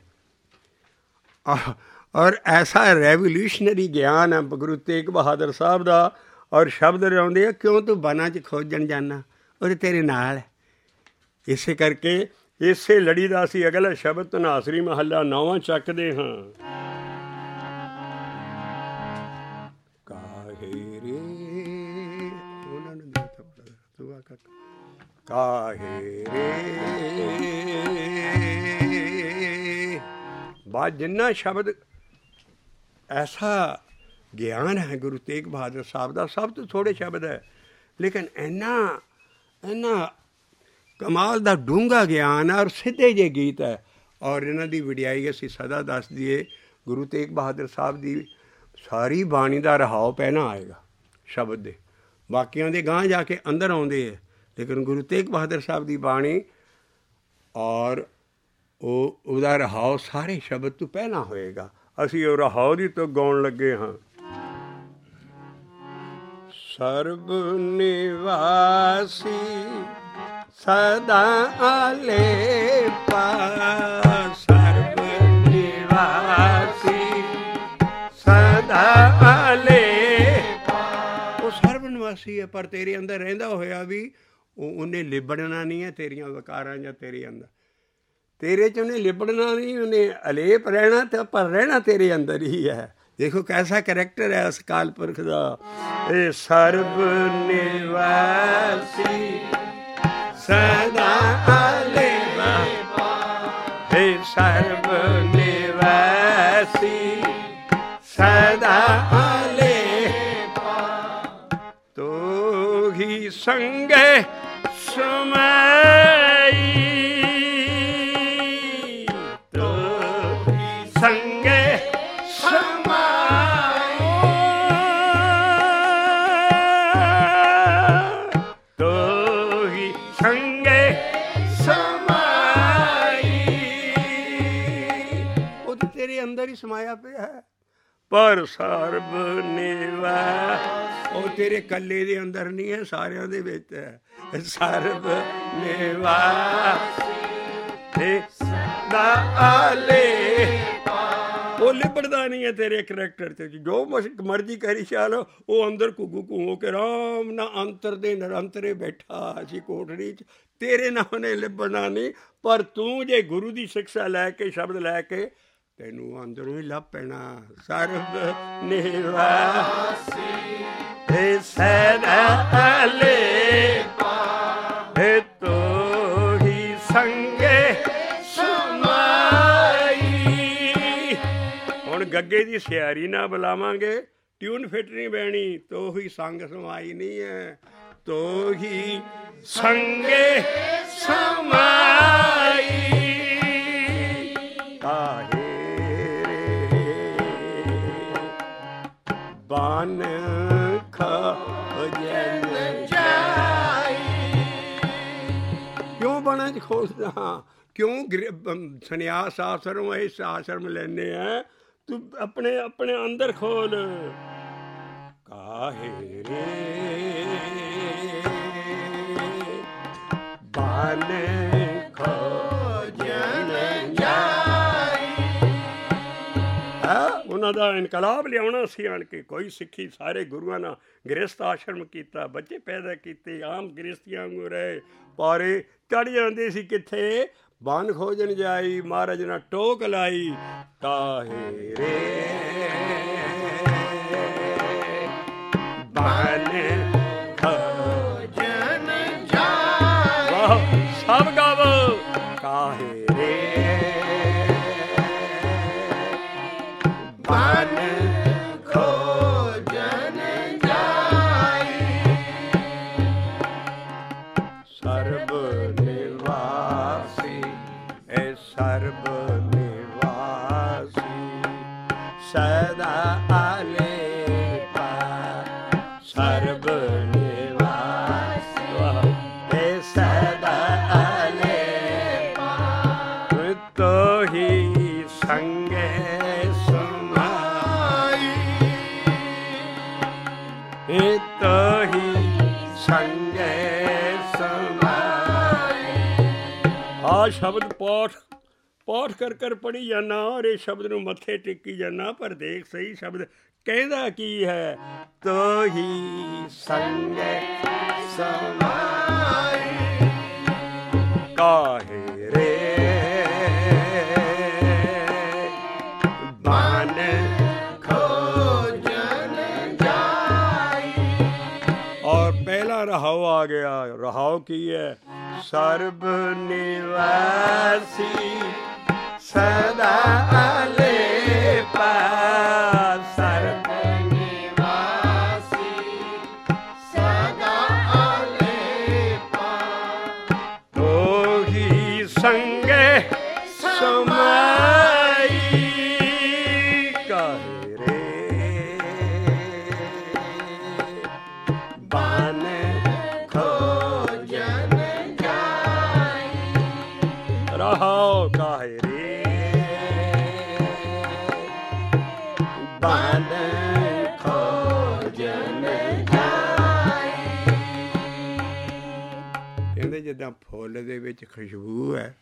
ਔਰ ਐਸਾ ਰੈਵੋਲਿਊਸ਼ਨਰੀ ਗਿਆਨ ਹੈ ਗੁਰੂ ਤੇਗ ਬਹਾਦਰ ਸਾਹਿਬ ਦਾ। ਔਰ ਸ਼ਬਦ ਲਿਆਉਂਦੇ ਆ, ਕਿਉਂ ਤੂੰ ਵਨਾਂ 'ਚ ਖੋਜਣ ਜਾਂਦਾ, ਉਹ ਤੇਰੇ ਨਾਲ ਹੈ। ਇਸੇ ਕਰਕੇ ਇਸੇ ਲੜੀ ਦਾ ਅਸੀਂ ਅਗਲਾ ਸ਼ਬਦ ਧਨਾਸਰੀ ਮਹੱਲਾ ਨੌਵਾਂ ਚੱਕਦੇ ਹਾਂ। ਕਾਹੇ ਰੇ ਉਹਨਾਂ ਨੂੰ ਕਾਹੇ ਰੇ ਬਾਅਦ ਜਿੰਨਾ ਸ਼ਬਦ ਐਸਾ ਗਿਆਨ ਹੈ ਗੁਰੂ ਤੇਗ ਬਹਾਦਰ ਸਾਹਿਬ ਦਾ, ਸਭ ਤੋਂ ਥੋੜ੍ਹੇ ਸ਼ਬਦ ਹੈ, ਲੇਕਿਨ ਇੰਨਾ ਇੰਨਾ ਕਮਾਲ ਦਾ ਡੂੰਘਾ ਗਿਆਨ ਹੈ, ਔਰ ਸਿੱਧੇ ਜਿਹੇ ਗੀਤ ਹੈ। ਔਰ ਇਹਨਾਂ ਦੀ ਵਡਿਆਈ ਅਸੀਂ ਸਦਾ ਦੱਸ ਦਈਏ, ਗੁਰੂ ਤੇਗ ਬਹਾਦਰ ਸਾਹਿਬ ਦੀ ਸਾਰੀ ਬਾਣੀ ਦਾ ਰਹਾਉ ਪਹਿਲਾਂ ਆਏਗਾ ਸ਼ਬਦ ਦੇ, ਬਾਕੀਆਂ ਦੇ ਗਾਂਹ ਜਾ ਕੇ ਅੰਦਰ ਆਉਂਦੇ ਹੈ। ਲੇਕਿਨ ਗੁਰੂ ਤੇਗ ਬਹਾਦਰ ਸਾਹਿਬ ਦੀ ਬਾਣੀ ਔਰ ਉਹ ਉਹਦਾ ਰਹਾਉ ਸਾਰੇ ਸ਼ਬਦ ਤੋਂ ਪਹਿਲਾਂ ਹੋਏਗਾ। ਅਸੀਂ ਉਹ ਰਹਾਉ ਦੀ ਤੋਂ ਗਾਉਣ ਲੱਗੇ ਹਾਂ। ਸਰਬ ਨਿਵਾਸੀ ਸਦਾ ਆਲੇਪਾ, ਸਰਬ ਨਿਵਾਸੀ ਸਦਾ ਆਲੇਪਾ। ਉਹ ਸਰਬ ਨਿਵਾਸੀ ਹੈ, ਪਰ ਤੇਰੇ ਅੰਦਰ ਰਹਿੰਦਾ ਹੋਇਆ ਵੀ ਉਹ ਉਹਨੇ ਲਿਬੜਨਾ ਨਹੀਂ ਹੈ ਤੇਰੀਆਂ ਵਿਕਾਰਾਂ ਜਾਂ ਤੇਰੇ ਅੰਦਰ। ਤੇਰੇ 'ਚ ਉਹਨੇ ਲਿਬੜਨਾ ਨਹੀਂ, ਉਹਨੇ ਅਲੇਪ ਰਹਿਣਾ ਤੇ ਪਰ ਰਹਿਣਾ ਤੇਰੇ ਅੰਦਰ ਹੀ ਹੈ। ਦੇਖੋ ਕੈਸਾ ਕਰੈਕਟਰ ਹੈ ਉਸ ਅਕਾਲ ਪੁਰਖ ਦਾ। ਇਹ ਸਰਬ ਨਿਵਾਸੀ ਸਦਾ ਆਲੇਪਾ, ਇਹ ਸਰਬ ਨਿਵਾਸੀ ਸਦਾ ਆਲੇਪਾ। ਤੋ ਹੀ ਸੰਗੇ ਸਮਾਈ, ਤੋ ਹੀ ਸੰਗੇ ਸਮਾਈ, ਤੋ ਹੀ ਸੰਗੇ ਸਮਾਈ। ਉਹ ਤਾਂ ਤੇਰੇ ਅੰਦਰ ਹੀ ਸਮਾਇਆ ਪਿਆ ਹੈ। ਪਰ ਸਰਬ ਨਿਵਾ, ਉਹ ਤੇਰੇ ਇਕੱਲੇ ਦੇ ਅੰਦਰ ਨਹੀਂ ਹੈ, ਸਾਰਿਆਂ ਦੇ ਵਿੱਚ ਹੈ। ਸਰਬ ਨਿਵਾਸੀ ਸਦਾ ਆਲੇਪਾ, ਉਹ ਲਿਬੜਦਾ ਨਹੀਂ ਹੈ ਤੇਰੇ ਕਰੈਕਟਰ 'ਚ। ਜੋ ਮਰਜ਼ੀ ਕਰੀ ਚੱਲ, ਉਹ ਅੰਦਰ ਘੁੱਗੂ ਘੁੰਮੋ ਕੇ ਆਰਾਮ ਨਾਲ ਅੰਤਰ ਦੇ ਨਿਰੰਤਰੇ ਬੈਠਾ ਸੀ ਕੋਠੜੀ 'ਚ। ਤੇਰੇ ਨਾਲ ਉਹਨੇ ਲਿਬੜਨਾ ਨਹੀਂ। ਪਰ ਤੂੰ ਜੇ ਗੁਰੂ ਦੀ ਸਿੱਖਿਆ ਲੈ ਕੇ, ਸ਼ਬਦ ਲੈ ਕੇ, ਤੈਨੂੰ ਅੰਦਰੋਂ ਹੀ ਲੱਭ ਪੈਣਾ। ਸਰਬ ਨਿਵਾਸੀ ਸਦਾ ਆਲੇਪਾ, ਹੈ ਤੋ ਹੀ ਸੰਗੇ ਸਮਾਈ। ਹੁਣ ਗੱਗੇ ਦੀ ਸਿਆਰੀ ਨਾ ਬੁਲਾਵਾਂਗੇ, ਟਿਊਨ ਫਿੱਟ ਨਹੀਂ ਬਹਿਣੀ। ਤੋ ਹੀ ਸੰਗ ਸਮਾਈ ਨਹੀਂ ਹੈ, ਤੋ ਹੀ ਸੰਗੇ ਸਮਾਈ। ਕਾਹੇ ਬਨ ਖੋਜਨ ਜਾਈ। ਕਿਉਂ ਬਨਾਂ 'ਚ ਖੋਜਦਾ ਹਾਂ? ਕਿਉਂ ਸੰਨਿਆਸ ਆਸ਼ਰਮ ਇਸ ਆਸ਼ਰਮ ਲੈਂਦੇ ਆ? ਤੂੰ ਆਪਣੇ ਆਪਣੇ ਅੰਦਰ ਖੋਲ। ਕਾਹੇ ਰੇ ਬਨ ਖੋਜਨ ਜਾਈ। ਉਹਨਾਂ ਦਾ ਇਨਕਲਾਬ ਲਿਆਉਣਾ ਸੀ ਆਣ ਕੇ। ਕੋਈ ਸਿੱਖੀ ਸਾਰੇ ਗੁਰੂਆਂ ਨਾਲ ਗ੍ਰਸਥ ਆਸ਼ਰਮ ਕੀਤਾ, ਬੱਚੇ ਪੈਦਾ ਕੀਤੇ, ਆਮ ਗ੍ਰਸਤੀਆਂ ਵਾਂਗੂ ਰਹੇ। ਪਾਰੇ ਚੜ੍ਹ ਜਾਂਦੇ ਸੀ ਕਿੱਥੇ? ਬਨ ਖੋਜਣ ਜਾਈ, ਮਹਾਰਾਜ ਨਾਲ ਟੋਕ ਲਾਈ। ਕਾਹੇ ਰੇ ਬਨ ਖੋਜਣ ਜਾਈ। ਵਾਹ, ਸਭ ਗਾਵੋ। ਕਾਹੇ ਰੇ ਬਨ ਖੋਜਨ ਜਾਈ। ਸਰਬ ਨਿਵਾਸੀ ਐ ਸਰਬ ਨਿਵਾਸੀ ਸਦਾ ਆਲੇਪਾ, ਸਰਬ ਨਿਵਾਸੀ ਐ ਸਦਾ ਆਲੇਪਾ। ਤੋ ਹੀ ਸੰਗੇ ਤੋ ਹੀ ਸੰਗੇ ਸਮਾਈ। ਆ ਸ਼ਬਦ ਪਾਠ ਪਾਠ ਕਰ ਕਰ ਪੜ੍ਹੀ ਜਾਨਾ ਔਰ ਇਹ ਸ਼ਬਦ ਨੂੰ ਮੱਥੇ ਟੇਕੀ ਜਾਨਾ, ਪਰ ਦੇਖ ਸਹੀ ਸ਼ਬਦ ਕਹਿੰਦਾ ਕੀ ਹੈ? ਤੋ ਹੀ ਸੰਗੇ ਸਮਾਈ। ਕਾਹੇ ਰੇ ਬਨ ਰਹਾਉ ਆ ਗਿਆ। ਰਹਾਉ ਕੀ ਹੈ? ਸਰਬ ਨਿਵਾਸੀ ਸਦਾ ਆਲੇਪਾ, ਸਰਬ ਨਿਵਾਸੀ ਸਦਾ ਆਲੇਪਾ। ਤੋ ਹੀ ਸੰਗੇ ਸਮਾਈ। ਕਾਹੇ ਰੇ ਬਨ ਖੋਜਨ ਬਨ ਖੋਜਨ ਜਾਈ। ਕਹਿੰਦੇ ਜਿੱਦਾਂ ਫੁੱਲ ਦੇ ਵਿੱਚ ਖੁਸ਼ਬੂ ਹੈ,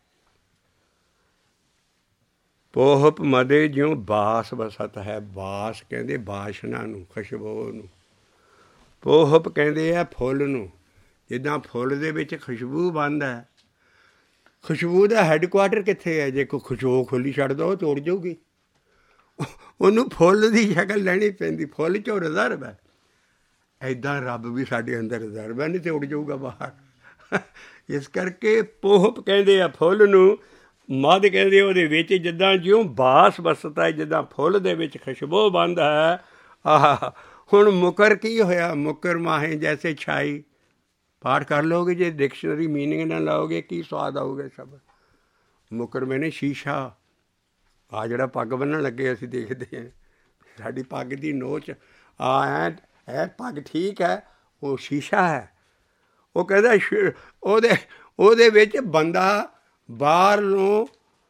ਪੋਹਪ ਮਦੇ ਜਿਉਂ ਬਾਸ ਵਸਤ ਹੈ। ਬਾਸ ਕਹਿੰਦੇ ਬਾਸ਼ਨਾ ਨੂੰ, ਖੁਸ਼ਬੂ ਨੂੰ। ਪੋਹਪ ਕਹਿੰਦੇ ਆ ਫੁੱਲ ਨੂੰ। ਜਿੱਦਾਂ ਫੁੱਲ ਦੇ ਵਿੱਚ ਖੁਸ਼ਬੂ ਬੰਦ ਹੈ। ਖੁਸ਼ਬੂ ਦਾ ਹੈੱਡਕੁਆਟਰ ਕਿੱਥੇ ਹੈ? ਜੇ ਕੋਈ ਖੁਸ਼ਬੂ ਖੁੱਲੀ ਛੱਡ ਦੋ ਤੋੜ ਜਾਊਗੀ। ਉਹਨੂੰ ਫੁੱਲ ਦੀ ਸ਼ਕਲ ਲੈਣੀ ਪੈਂਦੀ। ਫੁੱਲ 'ਚੋਂ ਰਿਜ਼ਰਵ ਹੈ। ਇੱਦਾਂ ਰੱਬ ਵੀ ਸਾਡੇ ਅੰਦਰ ਰਿਜ਼ਰਵ ਹੈ, ਨਹੀਂ ਤੇ ਉੱਡ ਜਾਊਗਾ ਬਾਹਰ। ਇਸ ਕਰਕੇ ਪੋਹਪ ਕਹਿੰਦੇ ਆ ਫੁੱਲ ਨੂੰ। ਮੱਧ ਕਹਿੰਦੇ ਉਹਦੇ ਵਿੱਚ ਜਿੱਦਾਂ ਜਿਉਂ ਬਾਸ ਵਸਦਾ ਹੈ, ਜਿੱਦਾਂ ਫੁੱਲ ਦੇ ਵਿੱਚ ਖੁਸ਼ਬੂ ਬੰਦ ਹੈ। ਆਹ ਹੁਣ ਮੁਕਰ ਕੀ ਹੋਇਆ? ਮੁਕਰ ਮਾਹੇ ਜੈਸੇ ਛਾਈ। ਪਾਠ ਕਰ ਲਓਗੇ, ਜੇ ਡਿਕਸ਼ਨਰੀ ਮੀਨਿੰਗ ਨਾ ਲਾਓਗੇ ਕੀ ਸਵਾਦ ਆਊਗਾ ਸ਼ਬਦ। ਮੁਕਰ ਮੈਨੇ ਸ਼ੀਸ਼ਾ। ਆਹ ਜਿਹੜਾ ਪੱਗ ਬੰਨ੍ਹਣ ਲੱਗੇ ਅਸੀਂ ਦੇਖਦੇ ਹਾਂ, ਸਾਡੀ ਪੱਗ ਦੀ ਨੋਚ ਆ ਐ ਇਹ ਪੱਗ ਠੀਕ ਹੈ, ਉਹ ਸ਼ੀਸ਼ਾ ਹੈ। ਉਹ ਕਹਿੰਦਾ ਉਹਦੇ ਉਹਦੇ ਵਿੱਚ ਬੰਦਾ ਬਾਹਰ ਨੂੰ,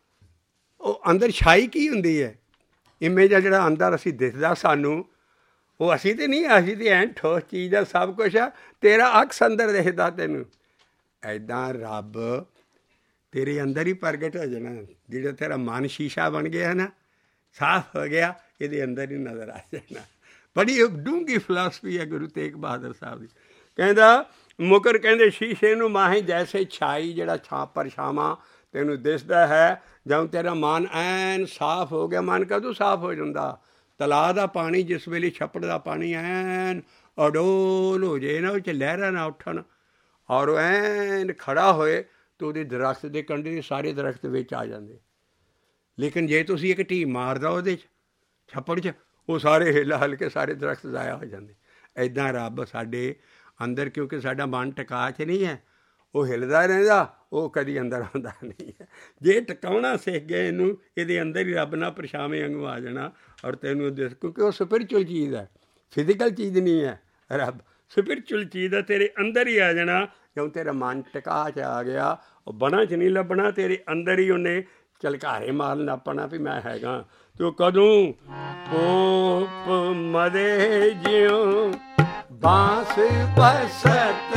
ਉਹ ਅੰਦਰ ਛਾਈ ਕੀ ਹੁੰਦੀ ਹੈ? ਇਮੇਜ ਆ ਜਿਹੜਾ ਅੰਦਰ ਅਸੀਂ ਦਿਖਦਾ ਸਾਨੂੰ, ਉਹ ਅਸੀਂ ਤਾਂ ਨਹੀਂ, ਅਸੀਂ ਤਾਂ ਐਨ ਠੋਸ ਚੀਜ਼ ਆ, ਸਭ ਕੁਛ ਆ। ਤੇਰਾ ਅਕਸ ਅੰਦਰ ਦਿਖਦਾ ਤੈਨੂੰ। ਇੱਦਾਂ ਰੱਬ ਤੇਰੇ ਅੰਦਰ ਹੀ ਪ੍ਰਗਟ ਹੋ ਜਾਣਾ। ਜਿਹੜਾ ਤੇਰਾ ਮਨ ਸ਼ੀਸ਼ਾ ਬਣ ਗਿਆ ਨਾ, ਸਾਫ਼ ਹੋ ਗਿਆ, ਇਹਦੇ ਅੰਦਰ ਹੀ ਨਜ਼ਰ ਆ ਜਾਣਾ। ਬੜੀ ਡੂੰਘੀ ਫਿਲਾਸਫੀ ਹੈ ਗੁਰੂ ਤੇਗ ਬਹਾਦਰ ਸਾਹਿਬ ਦੀ। ਕਹਿੰਦਾ ਮੁਕਰ ਕਹਿੰਦੇ ਸ਼ੀਸ਼ੇ ਨੂੰ ਮਾਹੀ ਜੈਸੇ ਛਾਈ। ਜਿਹੜਾ ਛਾਂ ਪਰਛਾਵਾਂ ਤੈਨੂੰ ਦਿਸਦਾ ਹੈ, ਜਦੋਂ ਤੇਰਾ ਮਨ ਐਨ ਸਾਫ਼ ਹੋ ਗਿਆ। ਮਨ ਕਦੋਂ ਸਾਫ਼ ਹੋ ਜਾਂਦਾ? ਤਲਾਅ ਦਾ ਪਾਣੀ ਜਿਸ ਵੇਲੇ, ਛੱਪੜ ਦਾ ਪਾਣੀ ਐਨ ਅਡੋਲ ਹੋ ਜਾਏ ਨਾ, ਉਹ 'ਚ ਲਹਿਰਾਂ ਨਾ ਉੱਠਣ, ਔਰ ਉਹ ਐਨ ਖੜ੍ਹਾ ਹੋਏ, ਤਾਂ ਉਹਦੇ ਦਰੱਖਤ ਦੇ ਕੰਢੇ ਦੇ ਸਾਰੇ ਦਰੱਖਤ ਵਿੱਚ ਆ ਜਾਂਦੇ। ਲੇਕਿਨ ਜੇ ਤੁਸੀਂ ਇੱਕ ਢੀਮ ਮਾਰਦਾ ਉਹਦੇ 'ਚ, ਛੱਪੜ 'ਚ, ਉਹ ਸਾਰੇ ਹਿੱਲ ਹਲ ਕੇ ਸਾਰੇ ਦਰੱਖਤ ਜ਼ਾਇਆ ਹੋ ਜਾਂਦੇ। ਇੱਦਾਂ ਰੱਬ ਸਾਡੇ ਅੰਦਰ, ਕਿਉਂਕਿ ਸਾਡਾ ਮਨ ਟਿਕਾ 'ਚ ਨਹੀਂ ਹੈ, ਉਹ ਹਿੱਲਦਾ ਰਹਿੰਦਾ, ਉਹ ਕਦੀ ਅੰਦਰ ਆਉਂਦਾ ਨਹੀਂ ਹੈ। ਜੇ ਟਿਕਾਉਣਾ ਸਿੱਖ ਗਏ ਇਹਨੂੰ, ਇਹਦੇ ਅੰਦਰ ਹੀ ਰੱਬ ਨਾਲ ਪਰਛਾਵੇਂ ਵਾਂਗੂ ਆ ਜਾਣਾ। ਔਰ ਤੈਨੂੰ ਦਿਸ, ਕਿਉਂਕਿ ਉਹ ਸਪਿਰਿਚੁਅਲ ਚੀਜ਼ ਹੈ, ਫਿਜ਼ੀਕਲ ਚੀਜ਼ ਨਹੀਂ ਹੈ। ਰੱਬ ਸਪਿਰਿਚੁਅਲ ਚੀਜ਼ ਹੈ, ਤੇਰੇ ਅੰਦਰ ਹੀ ਆ ਜਾਣਾ। ਜਦੋਂ ਤੇਰਾ ਮਨ ਟਿਕਾ 'ਚ ਆ ਗਿਆ, ਉਹ ਬਣਾ 'ਚ ਨਹੀਂ ਲੱਭਣਾ, ਤੇਰੇ ਅੰਦਰ ਹੀ ਉਹਨੇ ਝਲਕਾਰੇ ਮਾਰਨ ਆਪਣਾ ਵੀ ਮੈਂ ਹੈਗਾ। ਅਤੇ ਉਹ ਕਦੋਂ? ਪੋਪ ਮਦੇ ਜਿਉਂ ਬਾਂਸ ਬਸਤ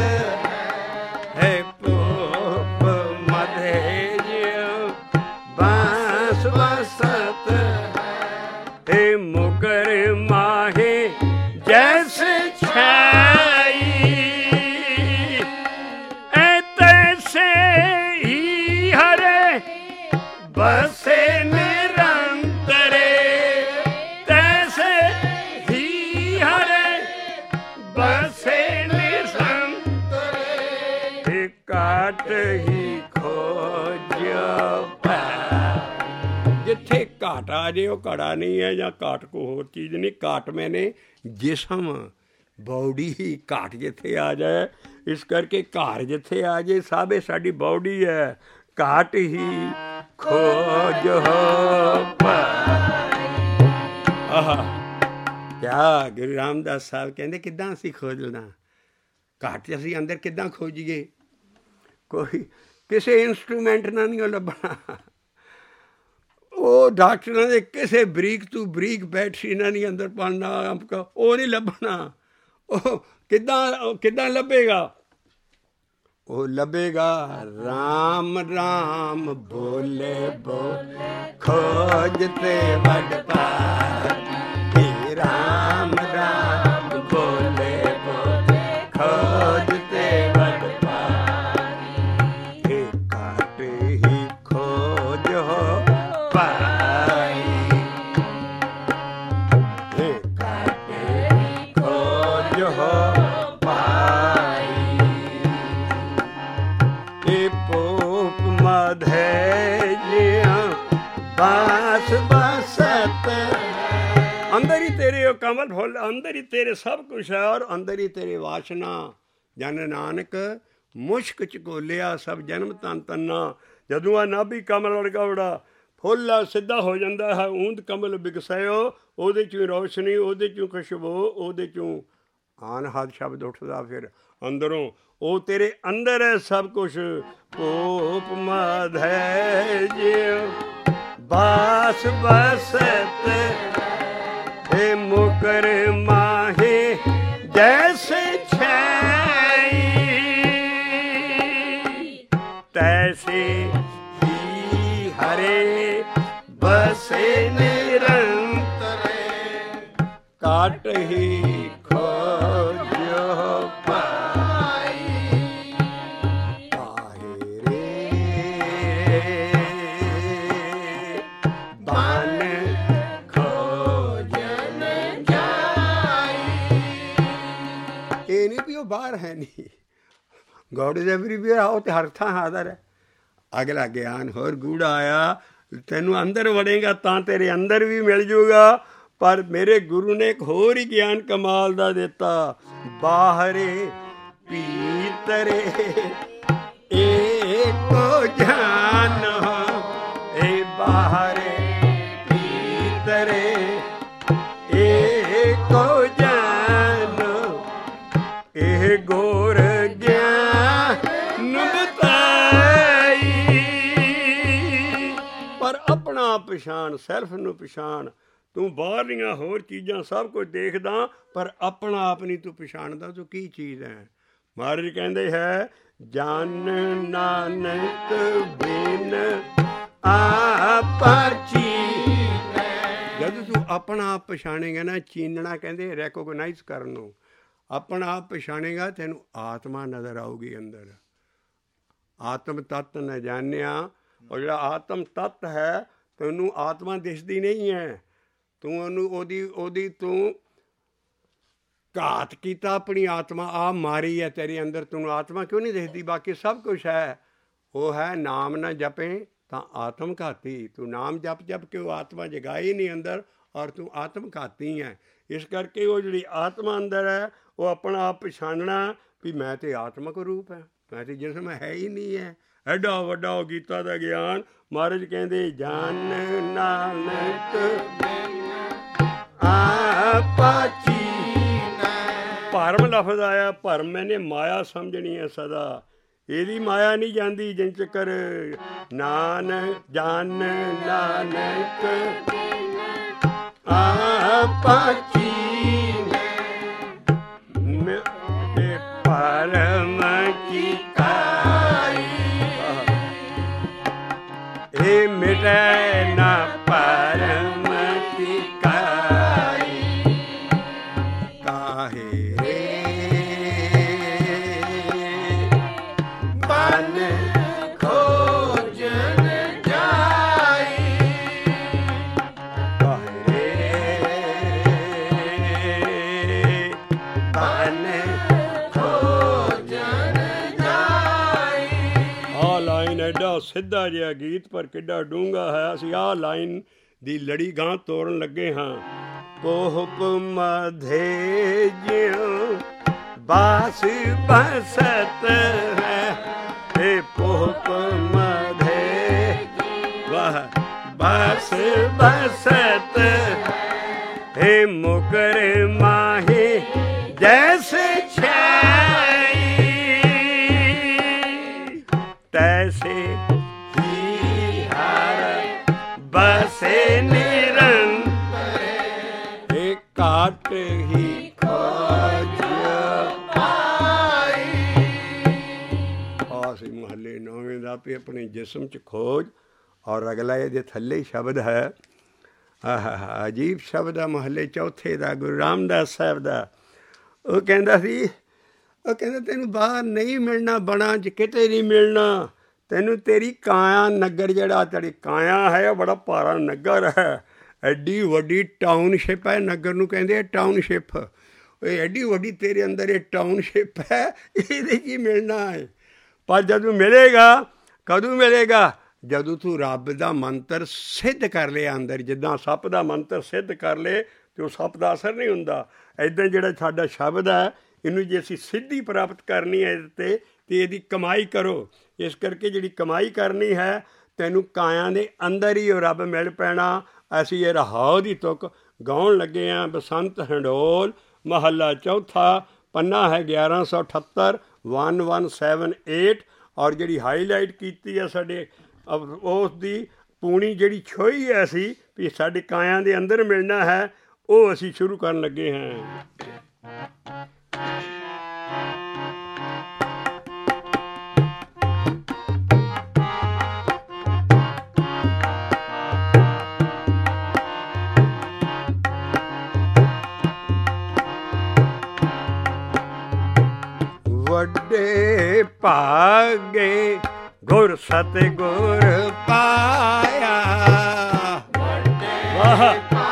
ਹੈ। ਪੋਪ ਮਦੇ ਜਿਉਂ ਬਾਂਸ ਬਸਤ ਹੈ। ਮੁਕਰ ਮਾਹੇ ਜੈਸੇ ਛਾਈ। ਐ ਤੈਸੇ ਹੀ ਹਰੇ ਬਸੇ ਨਿਰੰਤਰੇ। ਤੈਸੇ ਹੀ ਹਰੇ ਬਸੇ ਨਿਰੰਤਰੇ। ਕਾਟ ਹੀ ਖੋਜ ਪੈ। ਜਿੱਥੇ ਘਾਟ ਆ ਜੇ ਉਹ ਘੜਾ ਨਹੀਂ ਹੈ, ਜਾਂ ਘਾਟ ਕੋ ਹੋਰ ਚੀਜ਼ ਨਹੀਂ। ਘਾਟ ਮੈਨੇ ਜਿਸਮ, ਬਾਡੀ ਹੀ ਘਾਟ ਜਿੱਥੇ ਆ ਜਾਏ। ਇਸ ਕਰਕੇ ਘਰ ਜਿੱਥੇ ਆ ਜੇ, ਸਭ ਇਹ ਸਾਡੀ ਬਾਡੀ ਹੈ। ਘਾਟ ਹੀ ਖੋਜ ਹੋ ਪਾਈ। ਆਹ ਕਿਆ ਗੁਰੂ ਰਾਮਦਾਸ ਸਾਹਿਬ ਕਹਿੰਦੇ, ਕਿੱਦਾਂ ਅਸੀਂ ਖੋਜ ਲੈਣਾ ਘਾਟ? ਅਸੀਂ ਅੰਦਰ ਕਿੱਦਾਂ ਖੋਜੀਏ? ਕੋਈ ਕਿਸੇ ਇੰਸਟਰੂਮੈਂਟ ਨਾਲ ਨਹੀਂ ਉਹ ਲੱਭਣਾ। ਉਹ ਡਾਕਟਰਾਂ ਦੇ ਕਿਸੇ ਬਰੀਕ ਤੋਂ ਬਰੀਕ ਬੈਟਰੀ ਨਾਲ ਨਹੀਂ ਅੰਦਰ ਪਾਉਣਾ, ਉਹ ਨਹੀਂ ਲੱਭਣਾ। ਉਹ ਕਿੱਦਾਂ ਕਿੱਦਾਂ ਲੱਭੇਗਾ? ਉਹ ਲੱਭੇਗਾ ਰਾਮ ਰਾਮ ਬੋਲੇ ਬੋਲੇ ਖੋਜ ਤੇ ਵੱਡ ਪਾਈ। ਰਾਮ ਰਾਮ ਬੋਲੇ ਬੋਲੇ ਖੋਜ ਤੇ ਵੱਡ ਪਾਈ। ਘਾਟ ਹੀ ਖੋਜ ਹੋ ਪਾਈ। ਘਾਟ ਹੀ ਖੋਜ ਹੋ ਪਾਈ। ਇਹ ਪੋਪ ਮਧੇ ਜਿਉਂ ਬਾਸ ਬਸਤ। ਅੰਦਰ ਹੀ ਤੇਰੇ ਉਹ ਕਮਲ ਫੁੱਲ, ਅੰਦਰ ਹੀ ਤੇਰੇ ਸਭ ਕੁਛ ਹੈ, ਔਰ ਅੰਦਰ ਹੀ ਤੇਰੇ ਵਾਸ਼ਨਾ। ਜਨ ਨਾਨਕ ਮੁਸ਼ਕ ਚਕੋਲਿਆ ਸਭ ਜਨਮ ਤਨ ਤੰਨਾ। ਜਦੋਂ ਆ ਨਾਭੀ ਕਮਲ ਵਰਗਾ ਬੜਾ ਫੁੱਲ ਆ, ਸਿੱਧਾ ਹੋ ਜਾਂਦਾ ਹੈ। ਊਂਦ ਕਮਲ ਬਿਗਸਿਓ, ਉਹਦੇ 'ਚੋਂ ਰੌਸ਼ਨੀ, ਉਹਦੇ 'ਚੋਂ ਖੁਸ਼ਬੂ, ਉਹਦੇ 'ਚੋਂ ਆਨ ਹੱਦ ਸ਼ਬਦ ਉੱਠਦਾ ਫਿਰ ਅੰਦਰੋਂ। ਉਹ ਤੇਰੇ ਅੰਦਰ ਹੈ ਸਭ ਕੁਛ। ਪੋਪ ਮਧੇ ਜਿਉਂ ਬਾਸ ਬਸਤ ਨਿਰੰਤਰੇ ਕਾਟ ਹੀ ਖੋਜੋ ਪਾਈ ਕਾਹੇ ਰੇ ਬਨ ਖੋਜਨ ਜਾਈ। ਇਹ ਨਹੀਂ ਵੀ ਉਹ ਬਾਹਰ ਹੈ ਨਹੀਂ, ਗੋਡ ਇਜ਼ ਐਵਰੀਵੇਅਰ। ਆਓ ਤੇ ਹਰ ਥਾਂ ਹਾਜ਼ਰ ਹੈ। ਅਗਲਾ ਗਿਆਨ ਹੋਰ ਗੂੜਾ ਆਇਆ, ਤੈਨੂੰ ਅੰਦਰ ਵੜੇਗਾ ਤਾਂ ਤੇਰੇ ਅੰਦਰ ਵੀ ਮਿਲ ਜੂਗਾ। ਪਰ ਮੇਰੇ ਗੁਰੂ ਨੇ ਇੱਕ ਹੋਰ ਹੀ ਗਿਆਨ ਕਮਾਲ ਦਾ ਦਿੱਤਾ, ਬਾਹਰੇ ਭੀਤਰੇ ਏਕੋ ਜਾਨ, ਇਹ ਬਾਹਰੇ ਭੀਤਰੇ ਏਕੋ ਜਾਨ, ਇਹ ਗੋਰ ਗਿਆਨ ਬਤਾਈ। ਪਰ ਆਪਣਾ ਪਛਾਣ, ਸੈਲਫ ਨੂੰ ਪਛਾਣ। ਤੂੰ ਬਾਹਰਲੀਆਂ ਹੋਰ ਚੀਜ਼ਾਂ ਸਭ ਕੁਝ ਦੇਖਦਾ, ਪਰ ਆਪਣਾ ਆਪ ਨਹੀਂ ਤੂੰ ਪਛਾਣਦਾ ਤੂੰ ਕੀ ਚੀਜ਼ ਹੈ। ਮਹਾਰਾਜ ਕਹਿੰਦੇ ਹੈ, ਜਨ ਨਾਨਕ ਬਿਨ ਆਪਾ ਚੀਨੈ। ਜਦ ਤੂੰ ਆਪਣਾ ਆਪ ਪਛਾਣੇਗਾ ਨਾ, ਚੀਨਣਾ ਕਹਿੰਦੇ ਰੈਕੋਗਨਾਈਜ਼ ਕਰਨ ਨੂੰ, ਆਪਣਾ ਆਪ ਪਛਾਣੇਗਾ ਤੈਨੂੰ ਆਤਮਾ ਨਜ਼ਰ ਆਊਗੀ ਅੰਦਰ। ਆਤਮ ਤੱਤ ਨ ਜਾਣਿਆ। ਉਹ ਜਿਹੜਾ ਆਤਮ ਤੱਤ ਹੈ, ਤੈਨੂੰ ਆਤਮਾ ਦਿਸਦੀ ਨਹੀਂ ਹੈ। ਤੂੰ ਉਹਨੂੰ ਉਹਦੀ ਉਹਦੀ ਤੂੰ ਘਾਤ ਕੀਤਾ ਆਪਣੀ ਆਤਮਾ, ਆ ਮਾਰੀ ਹੈ ਤੇਰੇ ਅੰਦਰ। ਤੈਨੂੰ ਆਤਮਾ ਕਿਉਂ ਨਹੀਂ ਦਿਖਦੀ? ਬਾਕੀ ਸਭ ਕੁਛ ਹੈ। ਉਹ ਹੈ ਨਾਮ ਨਾ ਜਪੇ ਤਾਂ ਆਤਮ ਘਾਤੀ। ਤੂੰ ਨਾਮ ਜਪ ਜਪ ਕੇ ਉਹ ਆਤਮਾ ਜਗਾਈ ਨਹੀਂ ਅੰਦਰ, ਔਰ ਤੂੰ ਆਤਮ ਘਾਤੀ ਹੈ। ਇਸ ਕਰਕੇ ਉਹ ਜਿਹੜੀ ਆਤਮਾ ਅੰਦਰ ਹੈ, ਉਹ ਆਪਣਾ ਆਪ ਪਛਾਣਨਾ ਵੀ ਮੈਂ ਤਾਂ ਆਤਮਕ ਰੂਪ ਹੈ, ਮੈਂ ਤਾਂ ਜਿਸਮ ਹੈ ਹੀ ਨਹੀਂ ਹੈ। ਐਡਾ ਵੱਡਾ ਉਹ ਗੀਤਾ ਦਾ ਗਿਆਨ। ਮਹਾਰਾਜ ਕਹਿੰਦੇ, ਜਨ ਨਾਨਕ ਆਪਾ ਚੀਨੈ। ਭਰਮ ਲਫ਼ਜ਼ ਆਇਆ, ਭਰਮ ਮੈਨੇ ਮਾਇਆ ਸਮਝਣੀ ਹੈ ਸਦਾ। ਇਹਦੀ ਮਾਇਆ ਨਹੀਂ ਜਾਂਦੀ ਜਿਨ ਚੱਕਰ ਨਾਨਕ ਜਨ ਨਾਨਕ ਆਪਾ ਚੀਨੈ। ਭਰਮ ਕੀ ਕਾਈ ਇਹ ਮਿਟੈ ਨਾ, ਭਰਮ ਕੀ ਕਾਈ ਕਾਹੇ ਬਨ ਖੋਜਨ ਜਾਈ। ਕਾਹੇ ਬਨ ਖੋਜਨ ਜਾਈ। ਆਹ ਲਾਈਨ ਐਡਾ ਸਿੱਧਾ ਜਿਹਾ ਗੀਤ, ਪਰ ਕਿੱਡਾ ਡੂੰਘਾ ਹੈ। ਅਸੀਂ ਆਹ ਲਾਈਨ ਦੀ ਲੜੀ ਗਾਂ ਤੋੜਨ ਲੱਗੇ ਹਾਂ। ਪੋਹਪ ਮਧੇ ਜਿਉ ਬਾਸ ਬਸਤ ਹੈ, ਇਹ ਪੋਹਪ ਮਧੇ ਵਾਹ ਬਾਸ ਬਸਤ ਹੈ। ਮੁਕਰ ਮਾਹੀ ਜੈਸੇ ਛਾਈ, ਤੈਸੇ ਹੀ ਹਰ ਬਸੇ ਨਿਰੰਤਰੇ, ਇਹ ਕਾਟ ਹੀ ਖੋਜ ਪਾਈ। ਆਸੀ ਮਹੱਲੇ ਨੌਵੇਂ ਦਾ ਵੀ ਆਪਣੇ ਜਿਸਮ 'ਚ ਖੋਜ। ਔਰ ਅਗਲਾ ਇਹਦੇ ਥੱਲੇ ਹੀ ਸ਼ਬਦ ਹੈ, ਆਹ ਅਜੀਬ ਸ਼ਬਦ ਆ ਮਹੱਲੇ ਚੌਥੇ ਦਾ, ਗੁਰੂ ਰਾਮਦਾਸ ਸਾਹਿਬ ਦਾ। ਉਹ ਕਹਿੰਦਾ ਸੀ, ਉਹ ਕਹਿੰਦਾ ਤੈਨੂੰ ਬਾਹਰ ਨਹੀਂ ਮਿਲਣਾ, ਬਣਾ 'ਚ ਕਿਤੇ ਨਹੀਂ ਮਿਲਣਾ ਤੈਨੂੰ। ਤੇਰੀ ਕਾਇਆ ਨਗਰ, ਜਿਹੜਾ ਤੇਰੀ ਕਾਇਆ ਹੈ, ਬੜਾ ਭਾਰਾ ਨਗਰ ਹੈ। ਐਡੀ ਵੱਡੀ ਟਾਊਨਸ਼ਿਪ ਹੈ, ਨਗਰ ਨੂੰ ਕਹਿੰਦੇ ਆ ਟਾਊਨਸ਼ਿਪ। ਇਹ ਐਡੀ ਵੱਡੀ ਤੇਰੇ ਅੰਦਰ ਇਹ ਟਾਊਨਸ਼ਿਪ ਹੈ, ਇਹਦੇ 'ਚ ਹੀ ਮਿਲਣਾ ਹੈ। ਪਰ ਜਦੋਂ ਮਿਲੇਗਾ, ਕਦੋਂ ਮਿਲੇਗਾ? ਜਦੋਂ ਤੂੰ ਰੱਬ ਦਾ ਮੰਤਰ ਸਿੱਧ ਕਰ ਲਿਆ ਅੰਦਰ। ਜਿੱਦਾਂ ਸੱਪ ਦਾ ਮੰਤਰ ਸਿੱਧ ਕਰ ਲਏ ਅਤੇ ਉਹ ਸੱਪ ਦਾ ਅਸਰ ਨਹੀਂ ਹੁੰਦਾ, ਇੱਦਾਂ ਜਿਹੜਾ ਸਾਡਾ ਸ਼ਬਦ ਹੈ, ਇਹਨੂੰ ਜੇ ਅਸੀਂ ਸਿੱਧੀ ਪ੍ਰਾਪਤ ਕਰਨੀ ਹੈ ਇਹਦੇ 'ਤੇ, ਅਤੇ ਇਹਦੀ ਕਮਾਈ ਕਰੋ। ਇਸ ਕਰਕੇ ਜਿਹੜੀ ਕਮਾਈ ਕਰਨੀ ਹੈ, ਤੈਨੂੰ ਕਾਇਆ ਦੇ ਅੰਦਰ ਹੀ ਉਹ ਰੱਬ ਮਿਲ ਪੈਣਾ। ਅਸੀਂ ਇਹ ਰਹਾਉ ਦੀ ਤੁਕ ਗਾਉਣ ਲੱਗੇ ਹਾਂ। ਬਸੰਤ ਹੰਡੋਲ ਮਹੱਲਾ ਚੌਥਾ, ਪੰਨਾ ਹੈ ਗਿਆਰਾਂ ਸੌ ਅਠੱਤਰ ਵਨ ਵਨ ਸੈਵਨ ਏਟ। ਔਰ ਜਿਹੜੀ ਹਾਈਲਾਈਟ ਕੀਤੀ ਹੈ ਸਾਡੇ ਉਸ ਦੀ ਪੂਣੀ ਜਿਹੜੀ ਛੋਈ ਹੈ ਅਸੀਂ ਵੀ ਸਾਡੇ ਕਾਇਆ ਦੇ ਅੰਦਰ ਮਿਲਣਾ ਹੈ, ਉਹ ਅਸੀਂ ਸ਼ੁਰੂ ਕਰਨ ਲੱਗੇ ਹਾਂ। ਭਾਗੇ ਗੁਰ ਸਤਿਗੁਰ ਪਾਇਆ। ਵਾਹ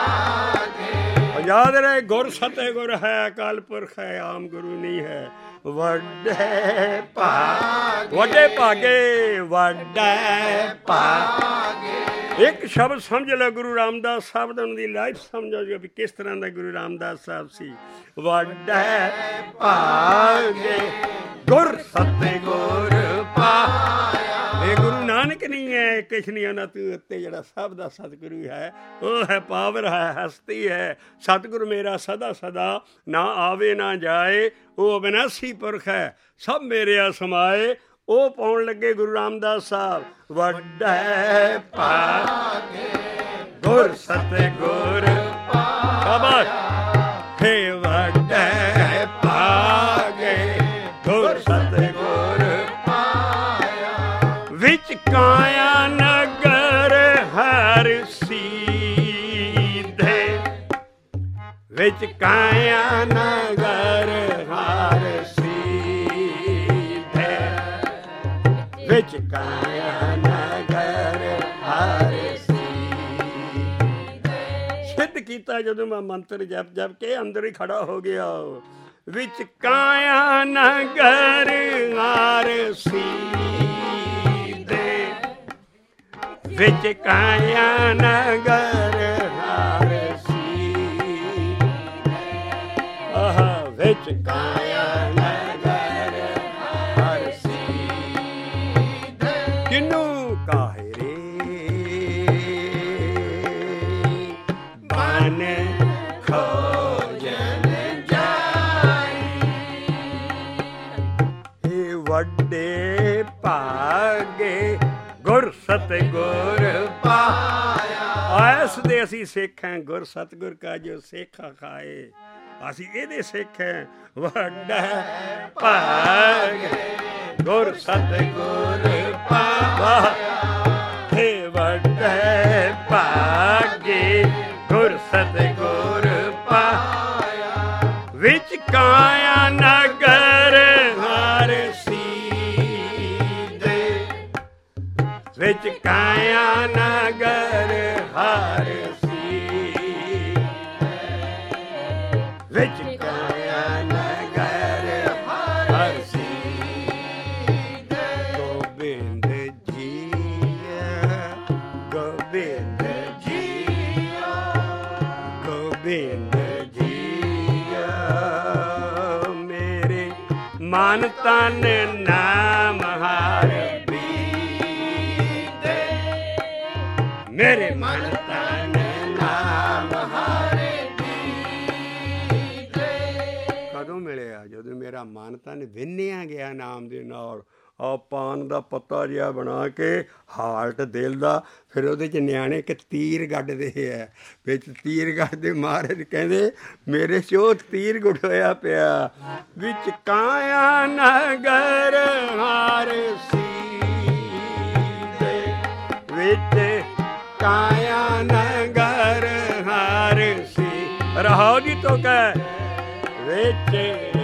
ਯਾਦ ਰਹੇ, ਗੁਰ ਸਤਿਗੁਰ ਹੈ, ਅਕਾਲ ਪੁਰਖ ਹੈ, ਆਮ ਗੁਰੂ ਨਹੀਂ ਹੈ। ਵੱਡੇ ਭਾਗ ਵੱਡੇ ਭਾਗੇ ਵੱਡੇ ਭਾਗੇ। ਇੱਕ ਸ਼ਬਦ ਸਮਝ ਲਓ ਗੁਰੂ ਰਾਮਦਾਸ ਸਾਹਿਬ ਦਾ, ਉਹਨਾਂ ਦੀ ਲਾਈਫ ਸਮਝੋ ਵੀ ਕਿਸ ਤਰ੍ਹਾਂ ਦਾ ਗੁਰੂ ਰਾਮਦਾਸ ਸਾਹਿਬ ਸੀ। ਵੱਡੇ ਭਾਗੇ ਗੁਰ ਸਤਿਗੁਰ ਪਾਇਆ। ਇਹ ਗੁਰੂ ਨਾਨਕ ਨਹੀਂ ਹੈ, ਕੁਛ ਨਹੀਂ ਉਹਨਾਂ ਤੂੰ ਉੱਤੇ, ਜਿਹੜਾ ਸਭ ਦਾ ਸਤਿਗੁਰੂ ਹੈ ਉਹ ਹੈ, ਪਾਵਰ ਹੈ, ਹਸਤੀ ਹੈ। ਸਤਿਗੁਰੂ ਮੇਰਾ ਸਦਾ ਸਦਾ ਨਾ ਆਵੇ ਨਾ ਜਾਏ, ਉਹ ਅਵਿਨਾਸੀ ਪੁਰਖ ਹੈ, ਸਭ ਮੇਰਿਆ ਸਮਾਏ। ਉਹ ਪਾਉਣ ਲੱਗੇ ਗੁਰੂ ਰਾਮਦਾਸ ਸਾਹਿਬ। ਵੱਡੇ ਭਾਗੇ ਗੁਰ ਸਤਿਗੁਰ ਪਾਇਆ। ਹੇ ਵੱਡੇ ਭਾਗੇ ਗੁਰ ਸਤਿਗੁਰ ਪਾਇਆ। ਵਿੱਚ ਕਾਇਆ ਨਗਰ ਹਰ ਸੀਧੇ, ਵਿੱਚ ਕਾਇਆ ਨਗਰ ਹਰ ਸੀਧੇ, ਵਿੱਚ ਕਾਇਆ ਨਗਰ ਹਰ ਸੀਧੇ। ਸਿੱਧ ਕੀਤਾ ਜਦੋਂ ਮੈਂ ਮੰਤਰ ਜਪ ਜਪ ਕੇ ਅੰਦਰ ਹੀ ਖੜਾ ਹੋ ਗਿਆ। ਵਿੱਚ ਕਾਇਆ ਨਗਰ ਹਰ ਸੀਧੇ, ਵਿੱਚ ਕਾਇਆ ਨਗਰ ਹਰ ਸੀਧੇ, ਆਹ ਵਿੱਚ ਕਾਇਆ ਨਗਰ ਹਰ ਸੀਧੇ। ਕਿਨੂੰ ਕਾਹੇ ਰੇ ਬਨ ਖੋਜਨ ਜਾਈ। ਇਹ ਵੱਡੇ ਭਾਗੇ ਗੁਰ ਸਤਿਗੁਰ ਪਾਇਆ। ਇਸ ਦੇ ਅਸੀਂ ਸਿੱਖ ਹਾਂ, ਗੁਰ ਸਤਿਗੁਰ ਕਾ ਜੋ ਸੇਖਾ ਖਾਏ, ਅਸੀਂ ਇਹਦੇ ਸਿੱਖ ਹਾਂ। ਵੱਡਾ ਭਾਗੇ ਗੁਰ ਸਤਿਗੁਰ ਪਾਇਆ। ਹੇ ਵੱਡੇ ਭਾਗੇ ਗੁਰ ਸਤਿਗੁਰ ਪਾਇਆ। ਵਿੱਚ ਕਾਇਆ ਨਗਰ ਹਰ ਸੀਧੇ, ਵਿੱਚ ਕਾਇਆ ਨਗਰ ਹਰ ਸੀਧੇ, ਵਿੱਚ ਕਾਇਆ ਨਗਰ ਹਰ ਸੀਧੇ। ਗੋਬਿੰਦ ਜੀਆ ਗੋਬਿੰਦ ਜੀਆ ਗੋਬਿੰਦ ਜੀਆ। ਮੇਰੇ ਮਨ ਤਨ ਨਾਮ ਹਰ ਬੀਤੇ, ਮੇਰੇ ਮਨ ਤਨ ਨਾਮ ਹਰ ਬੀਤੇ। ਕਦੋਂ ਮਿਲਿਆ? ਜਦੋਂ ਮੇਰਾ ਮਨ ਤਨ ਵਿੰਨਿਆ ਗਿਆ ਨਾਮ ਦੇ ਨਾਲ। ਆ ਪਾਨ ਦਾ ਪੱਤਾ ਜਿਹਾ ਬਣਾ ਕੇ ਹਾਲਟ ਦਿਲ ਦਾ, ਫਿਰ ਉਹਦੇ 'ਚ ਨਿਆਣੇ ਇੱਕ ਤੀਰ ਗੱਡਦੇ ਹੈ, ਵਿੱਚ ਤੀਰ ਗੱਡਦੇ। ਮਹਾਰਾਜ ਕਹਿੰਦੇ ਮੇਰੇ 'ਚ ਉਹ ਤੀਰ ਗੁੱਡ ਹੋਇਆ ਪਿਆ। ਵਿੱਚ ਕਾਇਆ ਨਗਰ ਹਰ ਸੀਧੇ, ਵਿੱਚ ਕਾਇਆ ਨਗਰ ਹਰ ਸੀ। ਰਹਾਉ ਜੀ ਤੋਂ ਕਹਿ ਵਿੱਚ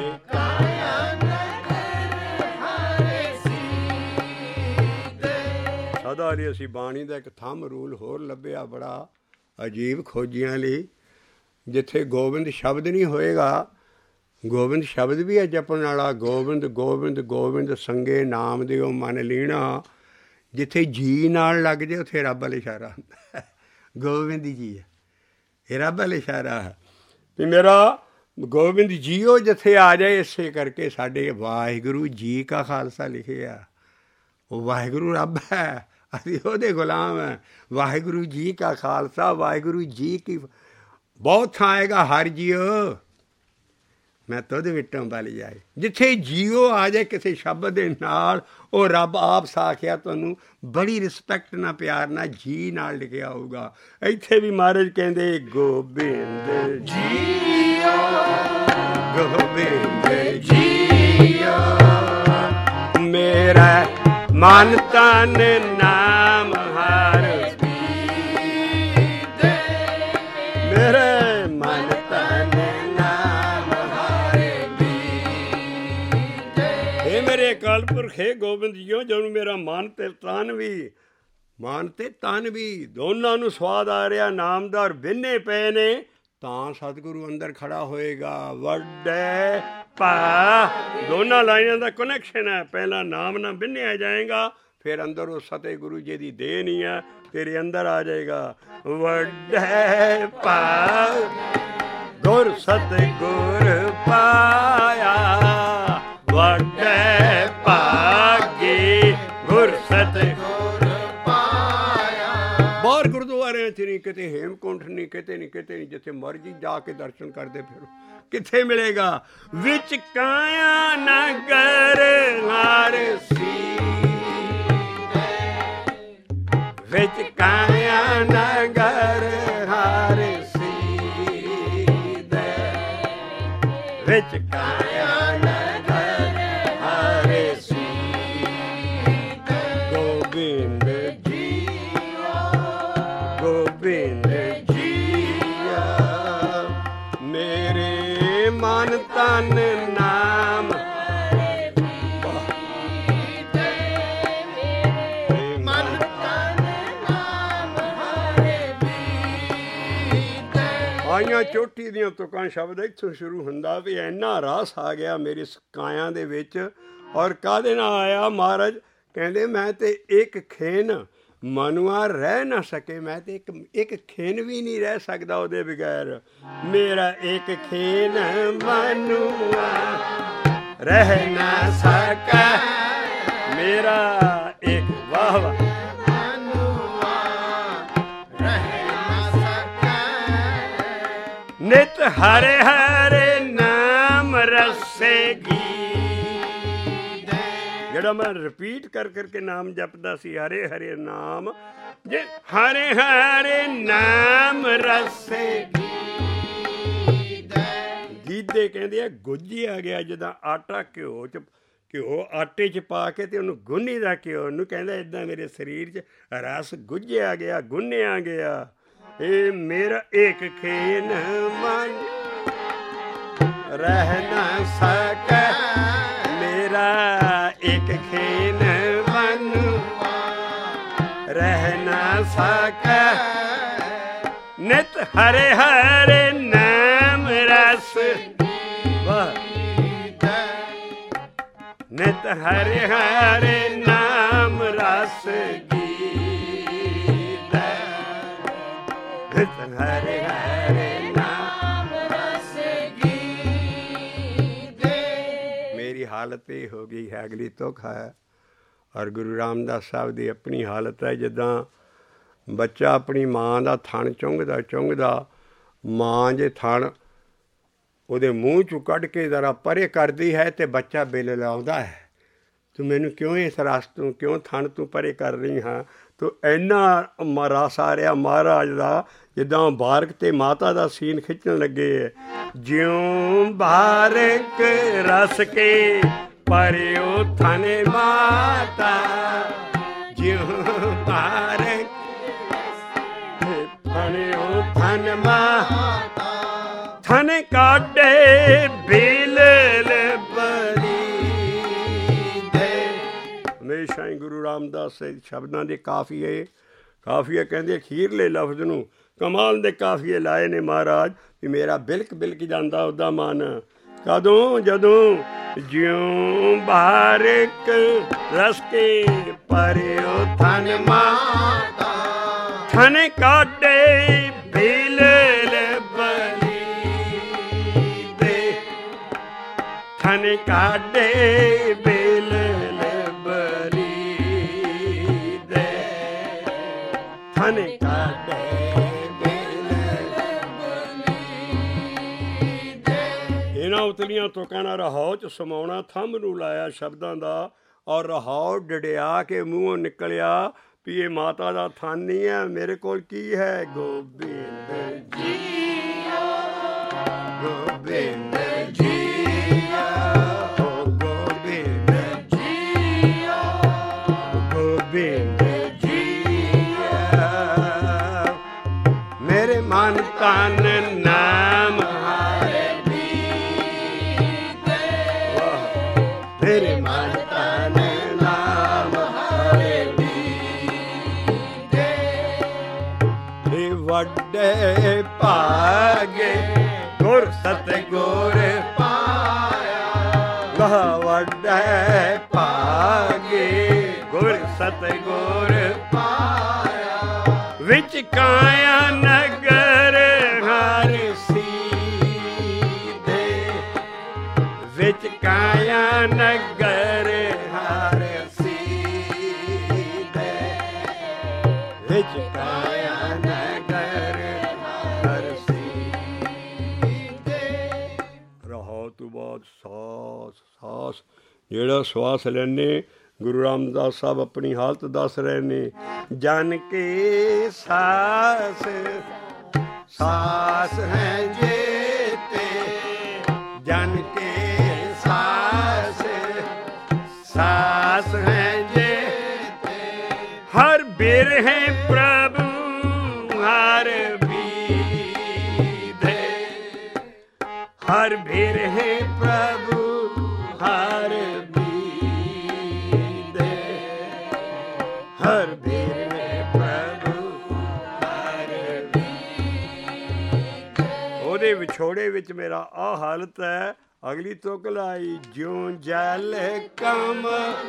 ਸਦਾ ਲਈ। ਅਸੀਂ ਬਾਣੀ ਦਾ ਇੱਕ ਥੰਮ ਰੂਲ ਹੋਰ ਲੱਭਿਆ ਬੜਾ ਅਜੀਬ ਖੋਜੀਆਂ ਲਈ। ਜਿੱਥੇ ਗੋਬਿੰਦ ਸ਼ਬਦ ਨਹੀਂ ਹੋਏਗਾ, ਗੋਬਿੰਦ ਸ਼ਬਦ ਵੀ ਹੈ ਜਪਣ ਵਾਲਾ। ਗੋਬਿੰਦ ਗੋਬਿੰਦ ਗੋਬਿੰਦ ਸੰਗੇ ਨਾਮ ਦਿਓ ਮਨ ਲੀਣਾ। ਜਿੱਥੇ ਜੀ ਨਾਲ ਲੱਗ ਜਾਏ ਉੱਥੇ ਰੱਬ ਵਾਲਾ ਇਸ਼ਾਰਾ ਹੁੰਦਾ। ਗੋਬਿੰਦ ਜੀ ਹੈ, ਇਹ ਰੱਬ ਵਾਲਾ ਇਸ਼ਾਰਾ ਹੈ ਵੀ ਮੇਰਾ ਗੋਬਿੰਦ ਜੀਓ ਜਿੱਥੇ ਆ ਜਾਏ। ਇਸੇ ਕਰਕੇ ਸਾਡੇ ਵਾਹਿਗੁਰੂ ਜੀ ਕਾ ਖਾਲਸਾ ਲਿਖਿਆ। ਉਹ ਵਾਹਿਗੁਰੂ ਰੱਬ ਹੈ, ਅਸੀਂ ਉਹਦੇ ਗੁਲਾਮ ਹੈ। ਵਾਹਿਗੁਰੂ ਜੀ ਕਾ ਖਾਲਸਾ ਵਾਹਿਗੁਰੂ ਜੀ ਕੀ। ਬਹੁਤ ਥਾਂ ਆਏਗਾ ਹਰ ਜੀਓ ਮੈਂ ਤੁਧ ਵਿਟੋਂ ਬਲ ਜਾਏ। ਜਿੱਥੇ ਜੀਓ ਆ ਜਾਏ ਕਿਸੇ ਸ਼ਬਦ ਦੇ ਨਾਲ, ਉਹ ਰੱਬ ਆਪ ਸਾਖਿਆ ਤੁਹਾਨੂੰ ਬੜੀ ਰਿਸਪੈਕਟ ਨਾਲ ਪਿਆਰ ਨਾਲ ਜੀ ਨਾਲ ਲਿਖਿਆ ਹੋਊਗਾ। ਇੱਥੇ ਵੀ ਮਹਾਰਾਜ ਕਹਿੰਦੇ ਗੋਬਿੰਦ ਜੀਓ ਗੋਬਿੰਦ ਜੀਓ। ਮੇਰਾ ਮਨ ਤਨ ਨਾਮ ਹਰ ਬੀਤੇ, ਮੇਰੇ ਮਨ ਤਨ ਨਾਮ ਹਰ ਬੀਤੇ। ਇਹ ਮੇਰੇ ਅਕਾਲ ਪੁਰਖੇ ਗੋਬਿੰਦ ਜੀਓ, ਜਦੋਂ ਮੇਰਾ ਮਨ ਤੇ ਤਨ ਵੀ ਮਨ ਤੇ ਤਨ ਵੀ ਦੋਨਾਂ ਨੂੰ ਸਵਾਦ ਆ ਰਿਹਾ ਨਾਮ ਦਾ, ਔਰ ਵਿੰਨੇ ਪਏ ਨੇ, ਤਾਂ ਸਤਿਗੁਰੂ ਅੰਦਰ ਖੜਾ ਹੋਏਗਾ। ਵੱਡੇ ਭਾ ਦੋਨਾਂ ਲਾਈਨਾਂ ਦਾ ਕਨੈਕਸ਼ਨ ਹੈ। ਪਹਿਲਾਂ ਨਾਮ ਨਾਲ ਵਿੰਨਿਆ ਜਾਏਗਾ, ਫਿਰ ਅੰਦਰ ਉਹ ਸਤਿਗੁਰੂ ਜੀ ਦੀ ਦੇਹ ਨਹੀਂ ਹੈ, ਤੇਰੇ ਅੰਦਰ ਆ ਜਾਏਗਾ। ਵੱਡੇ ਭਾ ਗੁਰ ਸਤਿਗੁਰ ਪਾਇਆ, ਵੱਡੇ ਭਾਗੇ ਗੁਰ ਸਤਿਗੁਰ ਪਾਇਆ। ਬਾਹਰ ਗੁਰਦੁਆਰਿਆਂ 'ਚ ਨਹੀਂ, ਕਿਤੇ ਹੇਮਕੁੰਟ ਨਹੀਂ, ਕਿਤੇ ਨਹੀਂ ਕਿਤੇ ਨਹੀਂ, ਜਿੱਥੇ ਮਰਜੀ ਜਾ ਕੇ ਦਰਸ਼ਨ ਕਰਦੇ ਫਿਰੋ, ਕਿੱਥੇ ਮਿਲੇਗਾ? ਵਿੱਚ ਕਾਇਆ ਨਗਰ ਹਰ ਸੀ, ਵਿੱਚ ਕਾਇਆ ਨਗਰ ਹਰ ਸੀ ਦੇ, ਵਿੱਚ ਕਾਇਆ ਨਗਰ ਹਰ ਸੀ ਦੇ। ਗੋਬਿੰਦ ਜੀਓ, ਗੋਬਿੰਦ ਜੀਓ, ਮੇਰੇ ਮਨ ਤਨ ਨਾਮ ਆਈਆਂ ਚੋਟੀ ਦੀਆਂ ਤੁਕਾਂ ਸ਼ਬਦ ਇੱਥੋਂ ਸ਼ੁਰੂ ਹੁੰਦਾ ਵੀ ਇੰਨਾ ਰਸ ਆ ਗਿਆ ਮੇਰੀ ਕਾਇਆ ਦੇ ਵਿੱਚ। ਔਰ ਕਾਹਦੇ ਨਾਲ ਆਇਆ? ਮਹਾਰਾਜ ਕਹਿੰਦੇ ਮੈਂ ਤੇ ਇੱਕ ਖੇਨ ਮਨੁਆ ਰਹਿ ਨਾ ਸਕੇ, ਮੈਂ ਤੇ ਇੱਕ ਇੱਕ ਖੇਨ ਵੀ ਨਹੀਂ ਰਹਿ ਸਕਦਾ ਉਹਦੇ ਬਗੈਰ। ਮੇਰਾ ਇੱਕ ਖੇਨ ਮਨੁਆ ਰਹਿ ਨਾ ਸਕਾ, ਮੇਰਾ ਇੱਕ ਵਾਹ ਵਾਹ ਨਿਤ ਹਰੇ ਹਰੇ ਨਾਮ ਰਸੇਗੀ। ਜਿਹੜਾ ਮੈਂ ਰਿਪੀਟ ਕਰ ਕਰਕੇ ਨਾਮ ਜਪਦਾ ਸੀ, ਹਰੇ ਹਰੇ ਨਾਮ, ਜੇ ਹਰੇ ਹਰੇ ਨਾਮ ਰਸੇਗੀ। ਗੀਦੇ ਕਹਿੰਦੇ ਆ ਗੁੱਝਿਆ ਗਿਆ, ਜਿੱਦਾਂ ਆਟਾ ਘਿਓ 'ਚ ਘਿਓ ਆਟੇ 'ਚ ਪਾ ਕੇ ਤੇ ਉਹਨੂੰ ਗੁੰਨੀ ਦਾ ਘਿਓ, ਉਹਨੂੰ ਕਹਿੰਦਾ ਇੱਦਾਂ ਮੇਰੇ ਸਰੀਰ 'ਚ ਰਸ ਗੁੱਝਿਆ ਗਿਆ, ਗੁੰਨਿਆ ਗਿਆ। ਇਹ ਮੇਰਾ ਇੱਕ ਖੇਨ ਮਨ ਰਹਿ ਨਾ ਸਕੈ, ਮੇਰਾ ਇੱਕ ਖੇਨ ਮਨ ਰਹਿ ਨਾ ਸਕੈ। ਨਿਤ ਹਰੇ ਹਰੇ ਨਾਮ ਰਸ, ਵਾਹ, ਨਿਤ ਹਰੇ ਹਰੇ ਨਾਮ ਰਸ ਹਰੇ ਹਰੇ ਨਾਮ ਰਸ ਗੀਤੇ। ਮੇਰੀ ਹਾਲਤ ਇਹ ਹੋ ਗਈ ਹੈ, ਅਗਲੀ ਤੁਕ ਹੈ। ਔਰ ਗੁਰੂ ਰਾਮਦਾਸ ਸਾਹਿਬ ਦੀ ਆਪਣੀ ਹਾਲਤ ਹੈ, ਜਿੱਦਾਂ ਬੱਚਾ ਆਪਣੀ ਮਾਂ ਦਾ ਥਣ ਚੁੰਘਦਾ ਚੁੰਘਦਾ, ਮਾਂ ਜੇ ਥਣ ਉਹਦੇ ਮੂੰਹ 'ਚੋਂ ਕੱਢ ਕੇ ਜ਼ਰਾ ਪਰੇ ਕਰਦੀ ਹੈ ਤੇ ਬੱਚਾ ਬਿੱਲ ਲਾਉਂਦਾ ਹੈ, ਤੂੰ ਮੈਨੂੰ ਕਿਉਂ ਇਸ ਰਸ ਤੋਂ, ਕਿਉਂ ਥਣ ਤੂੰ ਪਰੇ ਕਰ ਰਹੀ ਹਾਂ? ਤੋ ਇੰਨਾ ਰਸ ਆ ਰਿਹਾ ਮਹਾਰਾਜ ਦਾ, ਜਿੱਦਾਂ ਬਾਰਕ ਤੇ ਮਾਤਾ ਦਾ ਸੀਨ ਖਿੱਚਣ ਲੱਗੇ। ਜਿਉਂ ਬਾਰਕ ਰਸ ਕੇ ਪਰਿਓ ਥਨ ਮਾਤਾ, ਜਿਉਂ ਬਾਰਕ ਪਰਿਓ ਥਨ ਮਾਤਾ, ਥਨ ਕਾਢੇ ਬਿਲ ਬਰੀ ਦੇ। ਹਮੇਸ਼ਾ ਹੀ ਗੁਰੂ ਰਾਮਦਾਸ ਸ਼ਬਦਾਂ ਦੇ ਕਾਫੀਏ ਕਾਫੀਏ ਕਹਿੰਦੇ ਅਖੀਰਲੇ ਲਫ਼ਜ਼ ਨੂੰ ਕਮਾਲ ਦੇ ਕਾਫੀਏ ਲਾਏ ਨੇ ਮਹਾਰਾਜ, ਵੀ ਮੇਰਾ ਬਿਲਕ ਬਿਲਕ ਜਾਂਦਾ ਉਹਦਾ ਮਨ। ਕਦੋਂ? ਜਦੋਂ ਜਿਉਂ ਬਾਰਕ ਰਸ ਕੇ ਪਰਿਓ ਥਨ ਮਾਤਾ, ਥਨ ਕਾਢੇ ਬਿਲ ਬਲੀ ਦੇ, ਥਨ ਕਾਢੇ ਬਿਲ ਬਲੀ ਦੇ, ਥਨ ਕਾਢੇ ਇਹਨਾਂ ਉਤਲੀਆਂ ਤੁਕਾਂ ਨਾਲ ਰਹਾਉ 'ਚ ਸਮਾਉਣਾ, ਥੰਮ ਨੂੰ ਲਾਇਆ ਸ਼ਬਦਾਂ ਦਾ, ਔਰ ਰਹਾਉ ਡੜਿਆ ਕੇ ਮੂੰਹੋਂ ਨਿਕਲਿਆ ਵੀ ਇਹ ਮਾਤਾ ਦਾ ਥਨ ਨਹੀਂ ਹੈ, ਮੇਰੇ ਕੋਲ ਕੀ ਹੈ? ਗੋਬਿੰਦ ਜੀਓ, ਗੋਬਿੰਦ ਜੀਓ, ਗੋਬਿੰਦ ਜੀਓ, ਗੋਬਿੰਦ ਜੀਓ, ਮੇਰੇ ਮਨ ਤਨ ਨਾਮ ਮੇਰੇ ਮਨ ਤਨ ਵੱਡੇ ਭਾਗੇ ਗੁਰ ਸਤਿਗੁਰ ਪਾਇਆ। ਕਹਾ ਵੱਡੇ ਭਾਗੇ ਗੁਰ ਸਤਿਗੁਰ ਪਾਇਆ। ਵਿੱਚ ਕਾਇਆ ਨਗਰ ਹਰ ਸੀਧੇ, ਵਿੱਚ ਕਾਇਆ ਨਗਰ ਹਰ ਸੀਧੇ, ਵਿੱਚ ਕਾਇਆ ਨਗਰ ਹਰ ਸੀਧੇ। ਰਹੋ ਤੋਂ ਬਾਅਦ ਸਾਸ ਸਾਸ ਜਿਹੜਾ ਸਵਾਸ ਲੈਣੇ, ਗੁਰੂ ਰਾਮਦਾਸ ਸਾਹਿਬ ਆਪਣੀ ਹਾਲਤ ਦੱਸ ਰਹੇ ਨੇ। ਜਨ ਕੇ ਸਾਸ ਸਾਸ ਹੈ ਜੇਤੇ, ਜਨ ਕੇ ਸਾਸ ਸਾਸ ਹੈ ਜੇਤੇ। ਹਰ ਬਿਰਹਿ ਪ੍ਰਭੂ ਹਰ ਬੀਧੇ, ਹਰ ਬਿਰਹਿ ਪ੍ਰਭੂ ਹਰ ਹਰ ਬਿਰਹਿ ਪ੍ਰਭੂ ਹਰ ਬੀਧੇ। ਉਹਦੇ ਵਿਛੋੜੇ ਵਿੱਚ ਮੇਰਾ ਆਹ ਹਾਲਤ ਹੈ। ਅਗਲੀ ਤੁਕ ਲਾਈ। ਜਿਉਂ ਜਲ ਕਮ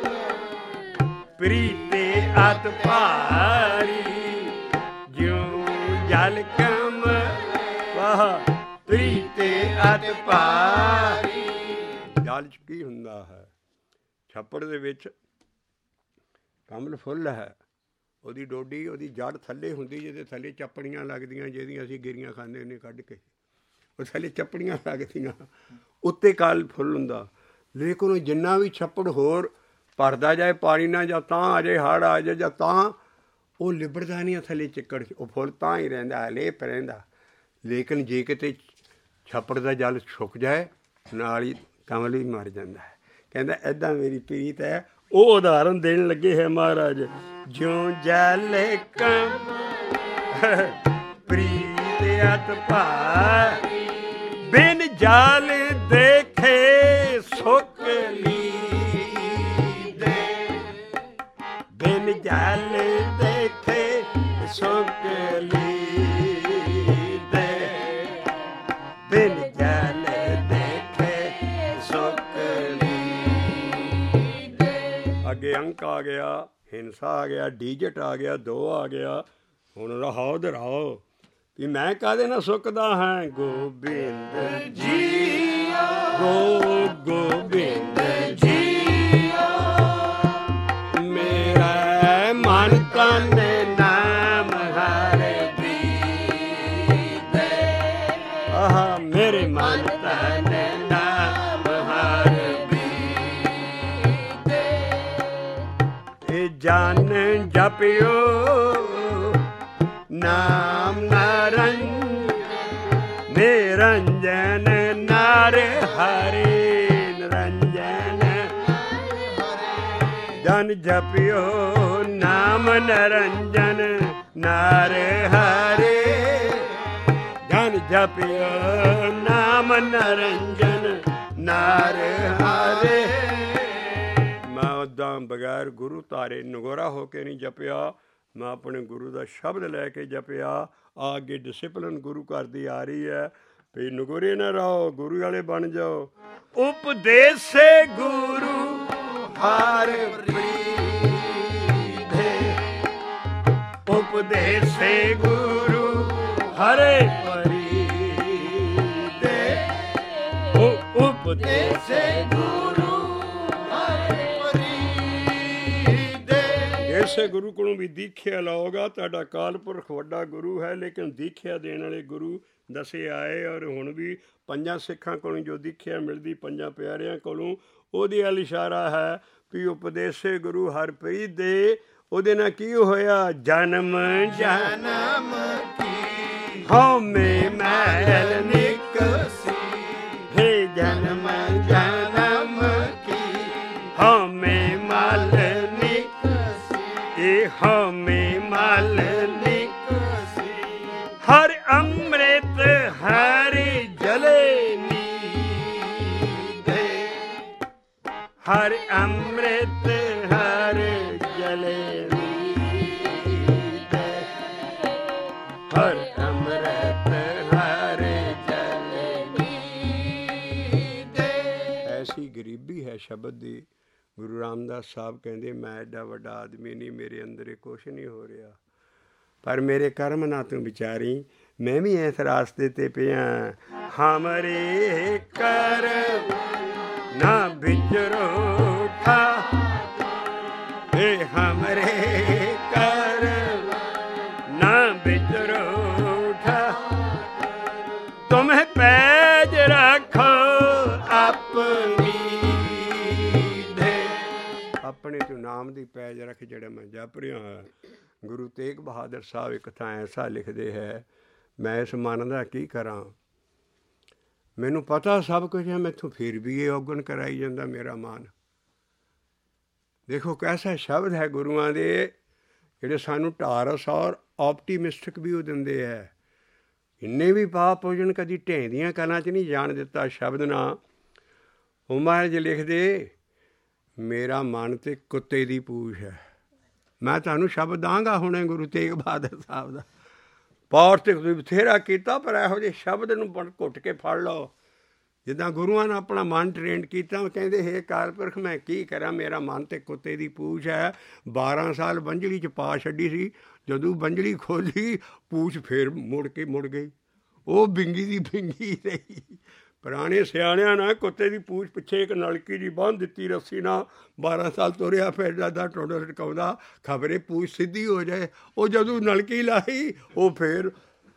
ਪ੍ਰੀਤੇ ਅਤ ਭਾਰੀ, ਜਿਉਂ ਜਲ ਕਮ ਵਾਹ ਪ੍ਰੀਤੇ ਅਤ ਭਾਰੀ। ਜਲ 'ਚ ਕੀ ਹੁੰਦਾ ਹੈ? ਛੱਪੜ ਦੇ ਵਿੱਚ ਕਮਲ ਫੁੱਲ ਹੈ, ਉਹਦੀ ਡੋਡੀ ਉਹਦੀ ਜੜ੍ਹ ਥੱਲੇ ਹੁੰਦੀ, ਜਿਹਦੇ ਥੱਲੇ ਚੱਪੜੀਆਂ ਲੱਗਦੀਆਂ, ਜਿਹਦੀਆਂ ਅਸੀਂ ਗਿਰੀਆਂ ਖਾਂਦੇ ਹੁੰਦੇ ਕੱਢ ਕੇ, ਉਹ ਥੱਲੇ ਚੱਪੜੀਆਂ ਲੱਗਦੀਆਂ, ਉੱਤੇ ਕਮਲ ਫੁੱਲ ਹੁੰਦਾ। ਲੇਕਿਨ ਉਹ ਜਿੰਨਾ ਵੀ ਛੱਪੜ ਹੋਰ ਭਰਦਾ ਜਾਏ ਪਾਣੀ ਨਾਲ, ਜਾਂ ਤਾਂ ਆ ਜਾਏ ਹੜ੍ਹ ਆ ਜਾਏ ਜਾਂ ਤਾਂ, ਉਹ ਲਿਬੜਦਾ ਨਹੀਂ ਥੱਲੇ ਚਿੱਕੜ 'ਚ, ਉਹ ਫੁੱਲ ਤਾਂ ਹੀ ਰਹਿੰਦਾ ਹੈ, ਲੇਪ ਰਹਿੰਦਾ। ਲੇਕਿਨ ਜੇ ਕਿਤੇ ਛੱਪੜ ਦਾ ਜਲ ਸੁੱਕ ਜਾਏ ਨਾਲ ਹੀ ਕਮਲ ਵੀ ਮਰ ਜਾਂਦਾ ਹੈ। ਕਹਿੰਦਾ ਇੱਦਾਂ ਮੇਰੀ ਪ੍ਰੀਤ ਹੈ। ਉਹ ਉਦਾਹਰਨ ਦੇਣ ਲੱਗੇ ਹੈ ਮਹਾਰਾਜ। ਜਿਉਂ ਜਲ ਕਮ ਪ੍ਰੀਤ ਅਤ ਭਾਰੀ, ਬਿਨ ਜਲ ਦੇਖੇ ਸੁਖ ਲੀਧੇ, ਬਿਨ ਜਲ ਦੇਖੇ ਸੁਖ ਲੀਧੇ, ਬਿਨ ਜਲ ਦੇਖੇ ਸੁਖ ਲੀਧੇ। ਅੱਗੇ ਅੰਕ ਆ ਗਿਆ, ਹਿੰਸਾ ਆ ਗਿਆ, ਡੀਜਟ ਆ ਗਿਆ, ਦੋ ਆ ਗਿਆ। ਹੁਣ ਰਹਾਓ ਦਰਾਓ ਵੀ ਮੈਂ ਕਾਹਦੇ ਨਾਲ ਸੁੱਕਦਾ ਹਾਂ। ਗੋਬਿੰਦ ਜੀ ਗੋ ਗੋਬਿੰਦ ਜੀ ਮੇਰਾ ਮਨ ਤਨ ਨਾਮ ਹਰ ਬੀਤੇ, ਆਹ ਮੇਰੇ ਮਨ ਤਨ ਨਾਮ ਹਰ ਬੀਤੇ। ਇਹ ਜਨ ਜਪਿਓ ਨਾਮ ਨਰੰਜਨ, ਨਿਰੰਜਨ ਨਰ ਹਰਿ ਨਿਰੰਜਨ, ਜਨ ਜਪਿਓ ਨਾਮ ਨਰੰਜਨ ਨਰ ਹਰਿ, ਜਨ ਜਪਿਓ ਨਾਮ ਨਰੰਜਨ ਨਰ ਹਰਿ। ਮੈਂ ਉੱਦਾਂ ਬਗੈਰ ਗੁਰੂ ਧਾਰੇ ਨਗੋਰਾ ਹੋ ਕੇ ਨਹੀਂ ਜਪਿਆ, ਮੈਂ ਆਪਣੇ ਗੁਰੂ ਦਾ ਸ਼ਬਦ ਲੈ ਕੇ ਜਪਿਆ। ਆ ਅੱਗੇ ਡਿਸਿਪਲਿਨ ਗੁਰੂ ਘਰ ਦੀ ਆ ਰਹੀ ਹੈ ਵੀ ਨਗੋਰੇ ਨਾ ਰਹੋ, ਗੁਰੂ ਵਾਲੇ ਬਣ ਜਾਓ। ਉਪਦੇਸੇ ਗੁਰੂ ਹਰ ਪ੍ਰੀਧੇ, ਉਪਦੇਸੇ ਗੁਰੂ ਹਰੇ ਪ੍ਰੀਧੇ, ਉਪਦੇਸੇ ਗੁਰੂ ਇਸੇ ਗੁਰੂ ਕੋਲੋਂ ਵੀ ਦੀਖਿਆ ਲਓਗਾ। ਤੁਹਾਡਾ ਕਾਲ ਪੁਰਖ ਵੱਡਾ ਗੁਰੂ ਹੈ, ਲੇਕਿਨ ਦੀਖਿਆ ਦੇਣ ਵਾਲੇ ਗੁਰੂ ਦੱਸੇ ਆਏ। ਔਰ ਹੁਣ ਵੀ ਪੰਜਾਂ ਸਿੱਖਾਂ ਕੋਲੋਂ ਜੋ ਦੀਖਿਆ ਮਿਲਦੀ, ਪੰਜਾਂ ਪਿਆਰਿਆਂ ਕੋਲੋਂ, ਉਹਦੇ ਵੱਲ ਇਸ਼ਾਰਾ ਹੈ ਵੀ ਉਪਦੇਸੇ ਗੁਰੂ ਹਰਪ੍ਰੀਤ ਦੇ। ਉਹਦੇ ਨਾਲ ਕੀ ਹੋਇਆ? ਜਨਮ ਜਨਮ ਕੀ ਹਉਮੈ ਮੈਲ ਨਿਕਸੀ, ਹੇ ਜਨਮ ਜਨਮ ਕੀ ਹਉਮੈ ਮਲ ਹਉਮੈ ਮਲ ਨਿਕਸੀ, ਹਰਿ ਅੰਮ੍ਰਿਤ ਹਰਿ ਜਲੇ ਨੀਧੇ, ਹਰਿ ਅੰਮ੍ਰਿਤ ਹਰਿ ਜਲੇ ਨੀਧੇ, ਹਰਿ ਅੰਮ੍ਰਿਤ ਸ਼ਬਦ ਦੀ। ਗੁਰੂ ਰਾਮਦਾਸ ਸਾਹਿਬ ਕਹਿੰਦੇ ਮੈਂ ਐਡਾ ਵੱਡਾ ਆਦਮੀ ਨਹੀਂ, ਮੇਰੇ ਅੰਦਰ ਇਹ ਕੁਛ ਨਹੀਂ ਹੋ ਰਿਹਾ, ਪਰ ਮੇਰੇ ਕਰਮ ਨਾ ਤੂੰ ਵਿਚਾਰੀ, ਮੈਂ ਵੀ ਇਸ ਰਾਸਤੇ ਤੇ ਪਿਆ। ਹਮਰੇ ਕਰਮ ਨਾ ਵਿਚਰੋਠਾ, ਇਹ ਹਮਰੇ ਕਰਮ ਨਾ ਵਿਚਰੋਠਾ, ਤੁਮੇ ਪੈਜ ਰੱਖੋ ਆਪਣੀ ਦੇ। ਆਪਣੇ ਤੂੰ ਨਾਮ ਦੀ ਪੈਜ ਰੱਖ ਜਿਹੜਾ ਮੈਂ ਜਪ ਰਿਹਾ ਹਾਂ। ਗੁਰੂ ਤੇਗ ਬਹਾਦਰ ਸਾਹਿਬ ਇੱਕ ਥਾਂ ਐਸਾ ਲਿਖਦੇ ਹੈ, ਮੈਂ ਇਸ ਮਨ ਦਾ ਕੀ ਕਰਾਂ, ਮੈਨੂੰ ਪਤਾ ਸਭ ਕੁਝ ਹੈ, ਮੈਥੋਂ ਫਿਰ ਵੀ ਇਹ ਔਗਣ ਕਰਾਈ ਜਾਂਦਾ ਮੇਰਾ ਮਨ। ਦੇਖੋ ਕੈਸਾ ਸ਼ਬਦ ਹੈ ਗੁਰੂਆਂ ਦੇ, ਜਿਹੜੇ ਸਾਨੂੰ ਢਾਰਸ ਔਰ ਆਪਟੀਮਿਸਟਿਕ ਵੀ ਉਹ ਦਿੰਦੇ ਹੈ। ਇੰਨੇ ਵੀ ਪਾਪ ਭੋਜਨ ਕਦੀ ਢੇਂਦੀਆਂ ਕੰਨਾਂ 'ਚ ਨਹੀਂ ਜਾਣ ਦਿੱਤਾ ਸ਼ਬਦ ਨਾ। ਉਹ ਮਹਾਰਾਜ ਲਿਖਦੇ, ਮੇਰਾ ਮਨ ਤੇ ਕੁੱਤੇ ਦੀ ਪੂਛ ਹੈ। ਮੈਂ ਤੁਹਾਨੂੰ ਸ਼ਬਦ ਦਾਂਗਾ ਹੁਣੇ ਗੁਰੂ ਤੇਗ ਬਹਾਦਰ ਸਾਹਿਬ ਦਾ, ਪਾਠ ਤੇ ਤੁਸੀਂ ਬਥੇਰਾ ਕੀਤਾ, ਪਰ ਇਹੋ ਜਿਹੇ ਸ਼ਬਦ ਨੂੰ ਘੁੱਟ ਕੇ ਫੜ ਲਓ। ਜਿੱਦਾਂ ਗੁਰੂਆਂ ਨੇ ਆਪਣਾ ਮਨ ਟ੍ਰੇਨਡ ਕੀਤਾ, ਉਹ ਕਹਿੰਦੇ ਹੇ ਅਕਾਲ ਪੁਰਖ ਮੈਂ ਕੀ ਕਰਾਂ, ਮੇਰਾ ਮਨ ਤੇ ਕੁੱਤੇ ਦੀ ਪੂਛ ਹੈ। ਬਾਰਾਂ ਸਾਲ ਬੰਜਲੀ 'ਚ ਪਾ ਛੱਡੀ ਸੀ, ਜਦੋਂ ਬੰਜਲੀ ਖੋਲ੍ਹੀ ਪੂਛ ਫੇਰ ਮੁੜ ਕੇ ਮੁੜ ਗਈ, ਉਹ ਬਿੰਗੀ ਦੀ ਬਿੰਗੀ ਰਹੀ। ਪੁਰਾਣੇ ਸਿਆਣਿਆਂ ਨੇ ਕੁੱਤੇ ਦੀ ਪੂਛ ਪਿੱਛੇ ਇੱਕ ਨਲਕੀ ਜੀ ਬੰਨ੍ਹ ਦਿੱਤੀ ਰੱਸੀ ਨਾਲ, ਬਾਰਾਂ ਸਾਲ ਤੁਰਿਆ ਫਿਰਦਾ ਦਾ ਟੋਡਾ ਲਟਕਾਉਂਦਾ, ਖਬਰੇ ਪੂਛ ਸਿੱਧੀ ਹੋ ਜਾਏ। ਉਹ ਜਦੋਂ ਨਲਕੀ ਲਾਈ ਉਹ ਫੇਰ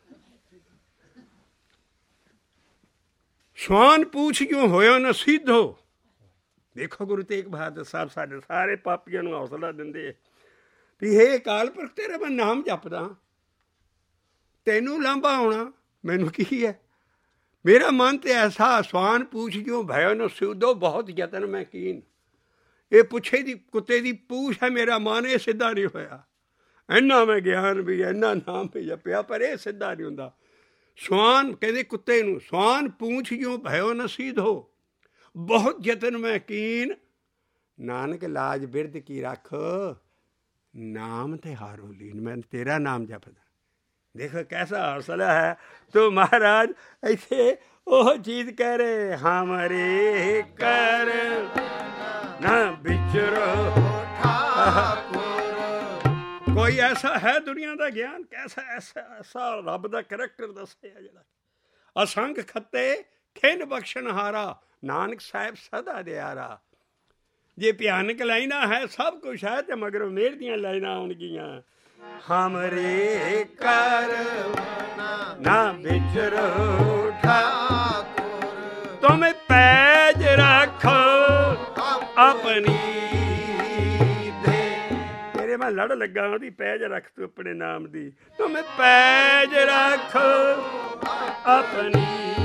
ਸਵਾਨ ਪੂਛ ਕਿਉਂ ਹੋਇਆ ਨਾ ਸਿੱਧੋ। ਦੇਖੋ ਗੁਰੂ ਤੇਗ ਬਹਾਦਰ ਸਾਹਿਬ ਸਾਡੇ ਸਾਰੇ ਪਾਪੀਆਂ ਨੂੰ ਹੌਸਲਾ ਦਿੰਦੇ ਵੀ ਹੇ ਅਕਾਲ ਪੁਰਖ ਤੇਰਾ ਮੈਂ ਨਾਮ ਜਪਦਾ, ਤੈਨੂੰ ਲਾਂਭਾ ਆਉਣਾ ਮੈਨੂੰ ਕੀ ਹੈ। ਮੇਰਾ ਮਨ ਤੇ ਐਸਾ ਸਵਾਨ ਪੂਛ ਕਿਉਂ ਭਇਓ ਨ ਸਿਉਧੋ, ਬਹੁਤ ਯਤਨ ਮੈਂ ਕੀਨ। ਇਹ ਪੁੱਛੇ ਦੀ ਕੁੱਤੇ ਦੀ ਪੂਛ ਹੈ ਮੇਰਾ ਮਨ, ਇਹ ਸਿੱਧਾ ਨਹੀਂ ਹੋਇਆ। ਇੰਨਾ ਮੈਂ ਗਿਆਨ ਵੀ ਇੰਨਾ ਨਾਮ ਵੀ ਜਪਿਆ, ਪਰ ਇਹ ਸਿੱਧਾ ਨਹੀਂ ਹੁੰਦਾ। ਸਵਾਨ ਕਹਿੰਦੇ ਕੁੱਤੇ ਨੂੰ, ਸਵਾਨ ਪੂਛ ਕਿਉਂ ਭਇਓ ਨ ਸਿਧੋ, ਬਹੁਤ ਯਤਨ ਮੈਂ ਕੀਨ, ਨਾਨਕ ਲਾਜ ਬਿਰਧ ਕੀ ਰੱਖ, ਨਾਮ ਤੇ ਹਾਰੋ ਲੀਨ। ਮੈਂ ਤੇਰਾ ਨਾਮ ਜਪਦਾ। ਦੇਖੋ ਕੈਸਾ ਹੌਸਲਾ ਹੈ। ਤੋ ਮਹਾਰਾਜ ਇੱਥੇ ਉਹ ਚੀਜ਼ ਕਹਿ ਰਹੇ, ਹਮਰੇ ਕਰ ਨਾ ਵਿਚਰੋ ਠਾਕੁਰ। ਕੋਈ ਐਸਾ ਹੈ ਦੁਨੀਆ ਦਾ ਗਿਆਨ, ਕੈਸਾ ਐਸਾ ਐਸਾ ਰੱਬ ਦਾ ਕਰੈਕਟਰ ਦੱਸਿਆ ਜਿਹੜਾ ਅਸੰਖ ਖੱਤੇ ਖਿੰਨ ਬਖਸ਼ਣ ਹਾਰਾ, ਨਾਨਕ ਸਾਹਿਬ ਸਦਾ ਦਿਆਰਾ। ਜੇ ਭਿਆਨਕ ਲਾਈਨਾਂ ਹੈ ਸਭ ਕੁਛ ਹੈ, ਤੇ ਮਗਰੋਂ ਮੇਰ ਦੀਆਂ ਲਾਈਨਾਂ ਆਉਣਗੀਆਂ। ਹਮਰੇ ਕਰ ਨਾ ਵਿਚਰੋ ਠਾਕੁਰ, ਤੁਮ ਪੈਜ ਰੱਖੋ ਆਪਣੀ ਦੇ। ਤੇਰੇ ਮੈਂ ਲੜ ਲੱਗਾ ਉਹਦੀ, ਪੈਜ ਰੱਖ ਤੂੰ ਆਪਣੇ ਨਾਮ ਦੀ। ਤੁਮ ਪੈਜ ਰੱਖੋ ਆਪਣੀ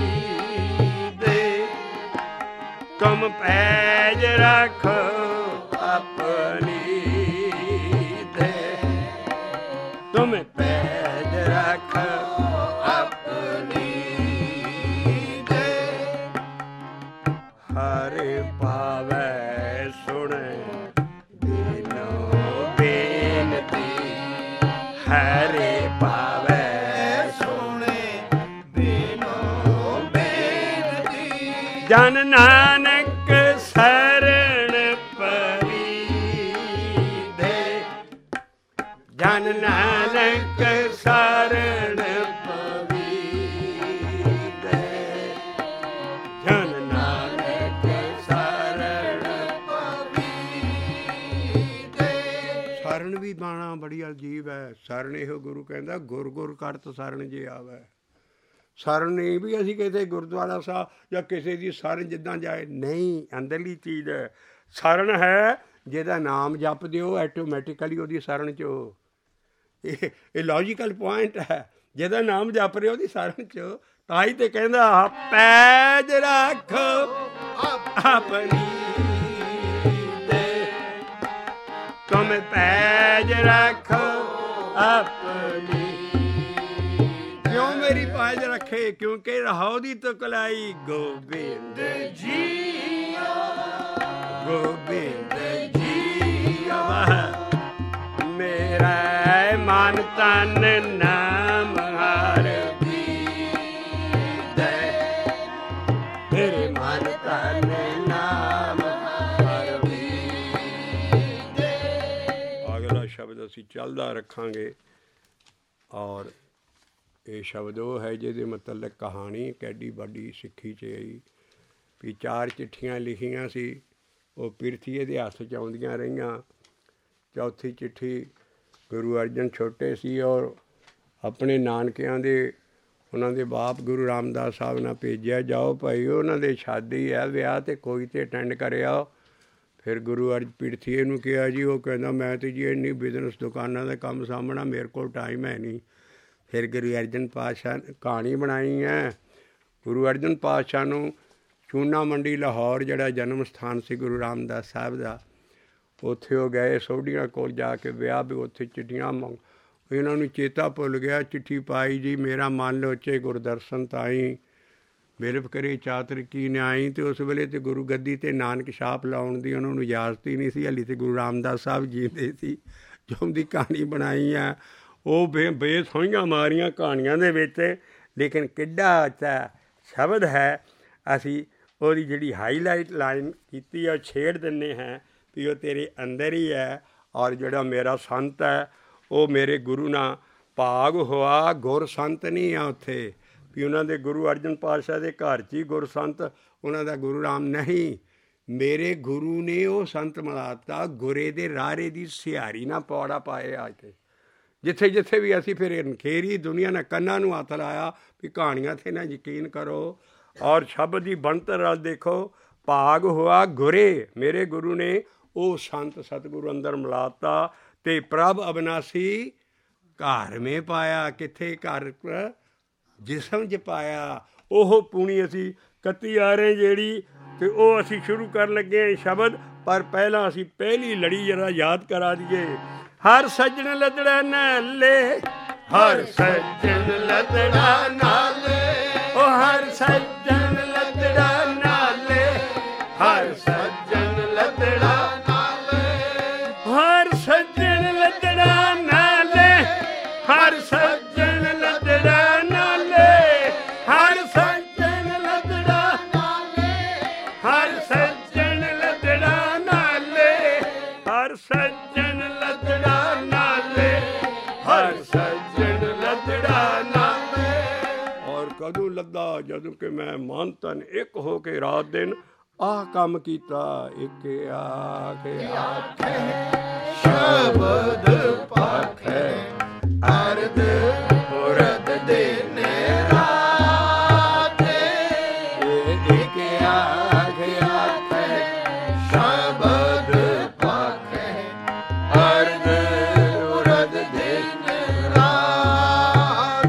ਦੇ, ਤੁਮ ਪੈਜ ਰੱਖੋ ਆਪਣੀ ਦੇ, ਤੁਮ ਪੈਜ ਰੱਖ ਆਪਣੀ ਦੇ। ਹਰ ਪਾਵੈ ਸੁਣੇ ਬਿਨੋ ਬੇਨਤੀ, ਹਰ ਪਾਵੈ ਸੁਣੇ ਬਿਨੋ ਬੇਨਤੀ। ਜਨ ਨਾਨਕ ਸਰਣ ਪਰੀ ਦੇ, ਜਨ ਨਾਨਕ ਸਰਣ ਪਵੀ ਦੇ, ਜਨ ਨਾਨਕ ਸਰਣ ਪਵੀ ਦੇ। ਸਰਣ ਵੀ ਬਾਣਾ ਬੜੀ ਅਜੀਬ ਹੈ। ਸਰਣ ਇਹੋ ਗੁਰੂ ਕਹਿੰਦਾ, ਗੁਰ ਗੁਰ ਕਰਤ ਸਰਣ ਜੇ ਆਵੇ। ਸਰਣ ਨਹੀਂ ਵੀ ਅਸੀਂ ਕਿਤੇ ਗੁਰਦੁਆਰਾ ਸਾਹਿਬ ਜਾਂ ਕਿਸੇ ਦੀ ਸਰਣ ਜਿੱਦਾਂ ਜਾਏ, ਨਹੀਂ, ਅੰਦਰਲੀ ਚੀਜ਼ ਹੈ। ਸਰਣ ਹੈ ਜਿਹਦਾ ਨਾਮ ਜਪ ਦਿਓ, ਐਟੋਮੈਟਿਕਲੀ ਉਹਦੀ ਸਰਣ 'ਚ। ਇਹ ਇਹ ਲੌਜੀਕਲ ਪੁਆਇੰਟ ਹੈ। ਜਿਹਦਾ ਨਾਮ ਜਪ ਰਹੇ ਉਹਦੀ ਸਰਣ 'ਚ। ਤਾਂ ਹੀ ਤੇ ਕਹਿੰਦਾ ਪੈਜ ਰੱਖ ਆਪਣੀ ਦੇ, ਤੁਮ ਪੈਜ ਰੱਖ ਆਪਣੀ। ਕਿਉਂ ਮੇਰੀ ਪੈਜ ਰੱਖੇ? ਕਿਉਂਕਿ ਰਹਾਉ ਦੀ ਤੁਕਲਾਈ ਗੋਬਿੰਦ ਜੀ, ਗੋਬਿੰਦ ਜੀ ਮੇਰਾ ਮਨ ਤਨ ਨਾਮ ਹਰ ਦੇ, ਮੇਰੇ ਮਨ ਤਨ ਨਾਮ ਚੱਲਦਾ ਰੱਖਾਂਗੇ। ਔਰ ਇਹ ਸ਼ਬਦ ਉਹ ਹੈ ਜਿਹਦੇ ਮਤਲਬ ਕਹਾਣੀ ਕੈਡੀ ਵੱਡੀ ਸਿੱਖੀ 'ਚ ਆਈ ਵੀ ਚਾਰ ਚਿੱਠੀਆਂ ਲਿਖੀਆਂ ਸੀ, ਉਹ ਪਿਰਥੀਏ ਦੇ ਹੱਥ 'ਚ ਆਉਂਦੀਆਂ ਰਹੀਆਂ। ਚੌਥੀ ਚਿੱਠੀ ਗੁਰੂ ਅਰਜਨ ਛੋਟੇ ਸੀ ਔਰ ਆਪਣੇ ਨਾਨਕਿਆਂ ਦੇ ਉਹਨਾਂ ਦੇ ਬਾਪ ਗੁਰੂ ਰਾਮਦਾਸ ਸਾਹਿਬ ਨਾਲ ਭੇਜਿਆ, ਜਾਓ ਭਾਈ ਉਹਨਾਂ ਦੇ ਸ਼ਾਦੀ ਹੈ, ਵਿਆਹ ਤੇ ਕੋਈ ਤੇ ਅਟੈਂਡ ਕਰਿਆ। ਫਿਰ ਗੁਰੂ ਅਰਜਨ ਪਿਰਥੀਏ ਨੂੰ ਕਿਹਾ ਜੀ, ਉਹ ਕਹਿੰਦਾ ਮੈਂ ਤਾਂ ਜੀ ਇੰਨੀ ਬਿਜ਼ਨਸ ਦੁਕਾਨਾਂ ਦਾ ਕੰਮ ਸਾਂਭਣਾ, ਮੇਰੇ ਕੋਲ ਟਾਈਮ ਹੈ ਨਹੀਂ। ਫਿਰ ਗੁਰੂ ਅਰਜਨ ਪਾਤਸ਼ਾਹ ਕਹਾਣੀ ਬਣਾਈ ਹੈ। ਗੁਰੂ ਅਰਜਨ ਪਾਤਸ਼ਾਹ ਨੂੰ ਚੂਨਾ ਮੰਡੀ ਲਾਹੌਰ ਜਿਹੜਾ ਜਨਮ ਸਥਾਨ ਸੀ ਗੁਰੂ ਰਾਮਦਾਸ ਸਾਹਿਬ ਦਾ, ਉੱਥੇ ਉਹ ਗਏ ਸੋਢੀਆਂ ਕੋਲ ਜਾ ਕੇ ਵਿਆਹ ਵੀ ਉੱਥੇ ਚਿੱਠੀਆਂ ਮੰਗ, ਇਹਨਾਂ ਨੂੰ ਚੇਤਾ ਭੁੱਲ ਗਿਆ। ਚਿੱਠੀ ਪਾਈ ਜੀ, ਮੇਰਾ ਮਨ ਲੋਚੇ ਗੁਰਦਰਸ਼ਨ ਤਾਈ, ਬਿਰਬ ਕਰੇ ਚਾਤਰ ਕੀ ਨਿਆਈ। ਅਤੇ ਉਸ ਵੇਲੇ ਤਾਂ ਗੁਰੂ ਗੱਦੀ 'ਤੇ ਨਾਨਕ ਛਾਪ ਲਾਉਣ ਦੀ ਉਹਨਾਂ ਨੂੰ ਇਜਾਜ਼ਤ ਹੀ ਨਹੀਂ ਸੀ, ਹਾਲੀ ਤਾਂ ਗੁਰੂ ਰਾਮਦਾਸ ਸਾਹਿਬ ਜੀਂਦੇ ਸੀ। ਜੋ ਉਹਦੀ ਕਹਾਣੀ ਬਣਾਈ ਆ ਉਹ ਬੇ ਬੇਸੋਹੀਆਂ ਮਾਰੀਆਂ ਕਹਾਣੀਆਂ ਦੇ ਵਿੱਚ, ਲੇਕਿਨ ਕਿੱਡਾ ਅੱਛਾ ਸ਼ਬਦ ਹੈ। ਅਸੀਂ ਉਹਦੀ ਜਿਹੜੀ ਹਾਈਲਾਈਟ ਲਾਈਨ ਕੀਤੀ ਆ ਉਹ ਛੇੜ ਦਿੰਦੇ ਹਾਂ ਵੀ ਉਹ ਤੇਰੇ ਅੰਦਰ ਹੀ ਹੈ। ਔਰ ਜਿਹੜਾ ਮੇਰਾ ਸੰਤ ਹੈ ਉਹ ਮੇਰੇ ਗੁਰੂ ਨਾਲ ਭਾਗ ਹੋਆ, ਗੁਰ ਸੰਤ ਨਹੀਂ ਆ ਉੱਥੇ ਵੀ ਉਹਨਾਂ ਦੇ ਗੁਰੂ ਅਰਜਨ ਪਾਤਸ਼ਾਹ ਦੇ ਘਰ 'ਚ ਹੀ ਗੁਰ ਸੰਤ, ਉਹਨਾਂ ਦਾ ਗੁਰੂ ਰਾਮ ਨਹੀਂ। ਮੇਰੇ ਗੁਰੂ ਨੇ ਉਹ ਸੰਤ ਮਿਲਾਤਾ, ਗੁਰੇ ਦੇ ਰਾਰੇ ਦੀ ਸਿਹਾਰੀ ਨਾ ਪੌੜਾ ਪਾਏ। ਅੱਜ ਤੇ ਜਿੱਥੇ ਜਿੱਥੇ ਵੀ ਅਸੀਂ ਫਿਰ ਨਖੇਰੀ ਦੁਨੀਆ ਨੇ ਕੰਨਾਂ ਨੂੰ ਹੱਥ ਲਾਇਆ ਵੀ ਕਹਾਣੀਆਂ 'ਤੇ ਨਾ ਯਕੀਨ ਕਰੋ। ਔਰ ਸ਼ਬਦ ਦੀ ਬਣਤਰ ਵੱਲ ਦੇਖੋ, ਭਾਗ ਹੋਆ ਗੁਰੇ, ਮੇਰੇ ਗੁਰੂ ਨੇ ਉਹ ਸੰਤ ਸਤਿਗੁਰੂ ਅੰਦਰ ਮਿਲਾਤਾ ਅਤੇ ਪ੍ਰਭ ਅਬਨਾਸੀ ਘਰ ਮੇ ਪਾਇਆ। ਕਿੱਥੇ? ਘਰ ਜਿਸਮ 'ਚ ਪਾਇਆ। ਉਹ ਪੂਣੀ ਅਸੀਂ ਕੱਤੀ ਆ ਰਹੇ ਜਿਹੜੀ, ਅਤੇ ਉਹ ਅਸੀਂ ਸ਼ੁਰੂ ਕਰਨ ਲੱਗੇ ਹਾਂ ਸ਼ਬਦ। ਪਰ ਪਹਿਲਾਂ ਅਸੀਂ ਪਹਿਲੀ ਲੜੀ ਜਰਾ ਯਾਦ ਕਰਾ ਦਈਏ। ਹਰ ਸੱਜਣ ਲੱਦੜਾ ਨਾਲੇ, ਹਰ ਸੱਜਣ ਲੱਦੜਾ ਨਾਲੇ, ਉਹ ਹਰ ਸੱਜਣ ਲੱਦੜਾ ਨਾਲੇ, ਹਰ ਸੱਜਣ ਲੱਦੜਾ ਨਾਲੇ, ਹਰ ਸੱਜਣ ਲੱਦੜਾ ਨਾਲੇ, ਹਰ ਸੱਜਣ ਲੱਦੜਾ ਨਾਲੇ, ਹਰ ਸੱਜਣ ਲੱਦੜਾ ਨਾਲੇ, ਹਰ ਸੱਜਣ ਲੱਦੜਾ ਨਾਲੇ, ਹਰ ਸੱਜਣ ਲੱਦੜਾ ਨਾਲੇ, ਹਰ ਸੱਜਣ ਲੱਦੜਾ ਨਾਲੇ। ਔਰ ਕਦੋਂ ਲੱਦਾ? ਜਦੋਂ ਕਿ ਮੈਂ ਮਨ ਤਨ ਇੱਕ ਹੋ ਕੇ ਰਾਤ ਦਿਨ ਆਹ ਕੰਮ ਕੀਤਾ। ਇੱਕ ਆਖੇ ਆਖੇ ਸ਼ਬਦ ਪਾਖੇ, ਅਰਧ ਪੁਰਦ ਦਿਨ ਰਾਤ, ਇੱਕ ਆਖੇ ਆਖੇ ਸ਼ਬਦ ਪਾਖੇ, ਅਰਧ ਪੁਰਦ ਦਿਨ ਰਾਤ।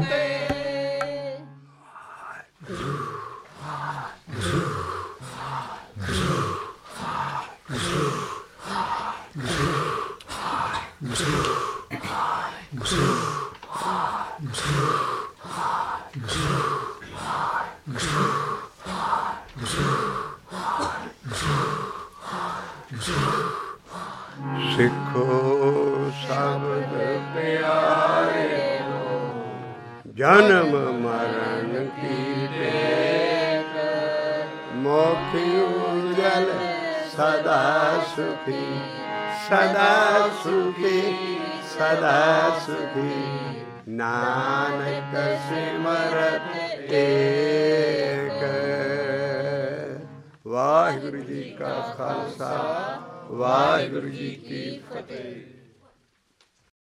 ਸਿੱਖੋ ਸ਼ਬਦ ਪਿਆਰੇ, ਜਨਮ ਮਰਨ ਕੀ ਟੇਕ, ਮੋਖ ਉਜਲ ਸਦਾ ਸੁਖੀ, ਸਦਾ ਸੁਖੀ, ਸਦਾ ਸੁਖੀ, ਨਾਨਕ ਸਿਮਰਤ ਏਕ। ਵਾਹਿਗੁਰੂ ਜੀ ਕਾ ਖਾਲਸਾ, ਵਾਹਿਗੁਰੂ ਜੀ ਕੀ ਫਤਿਹ।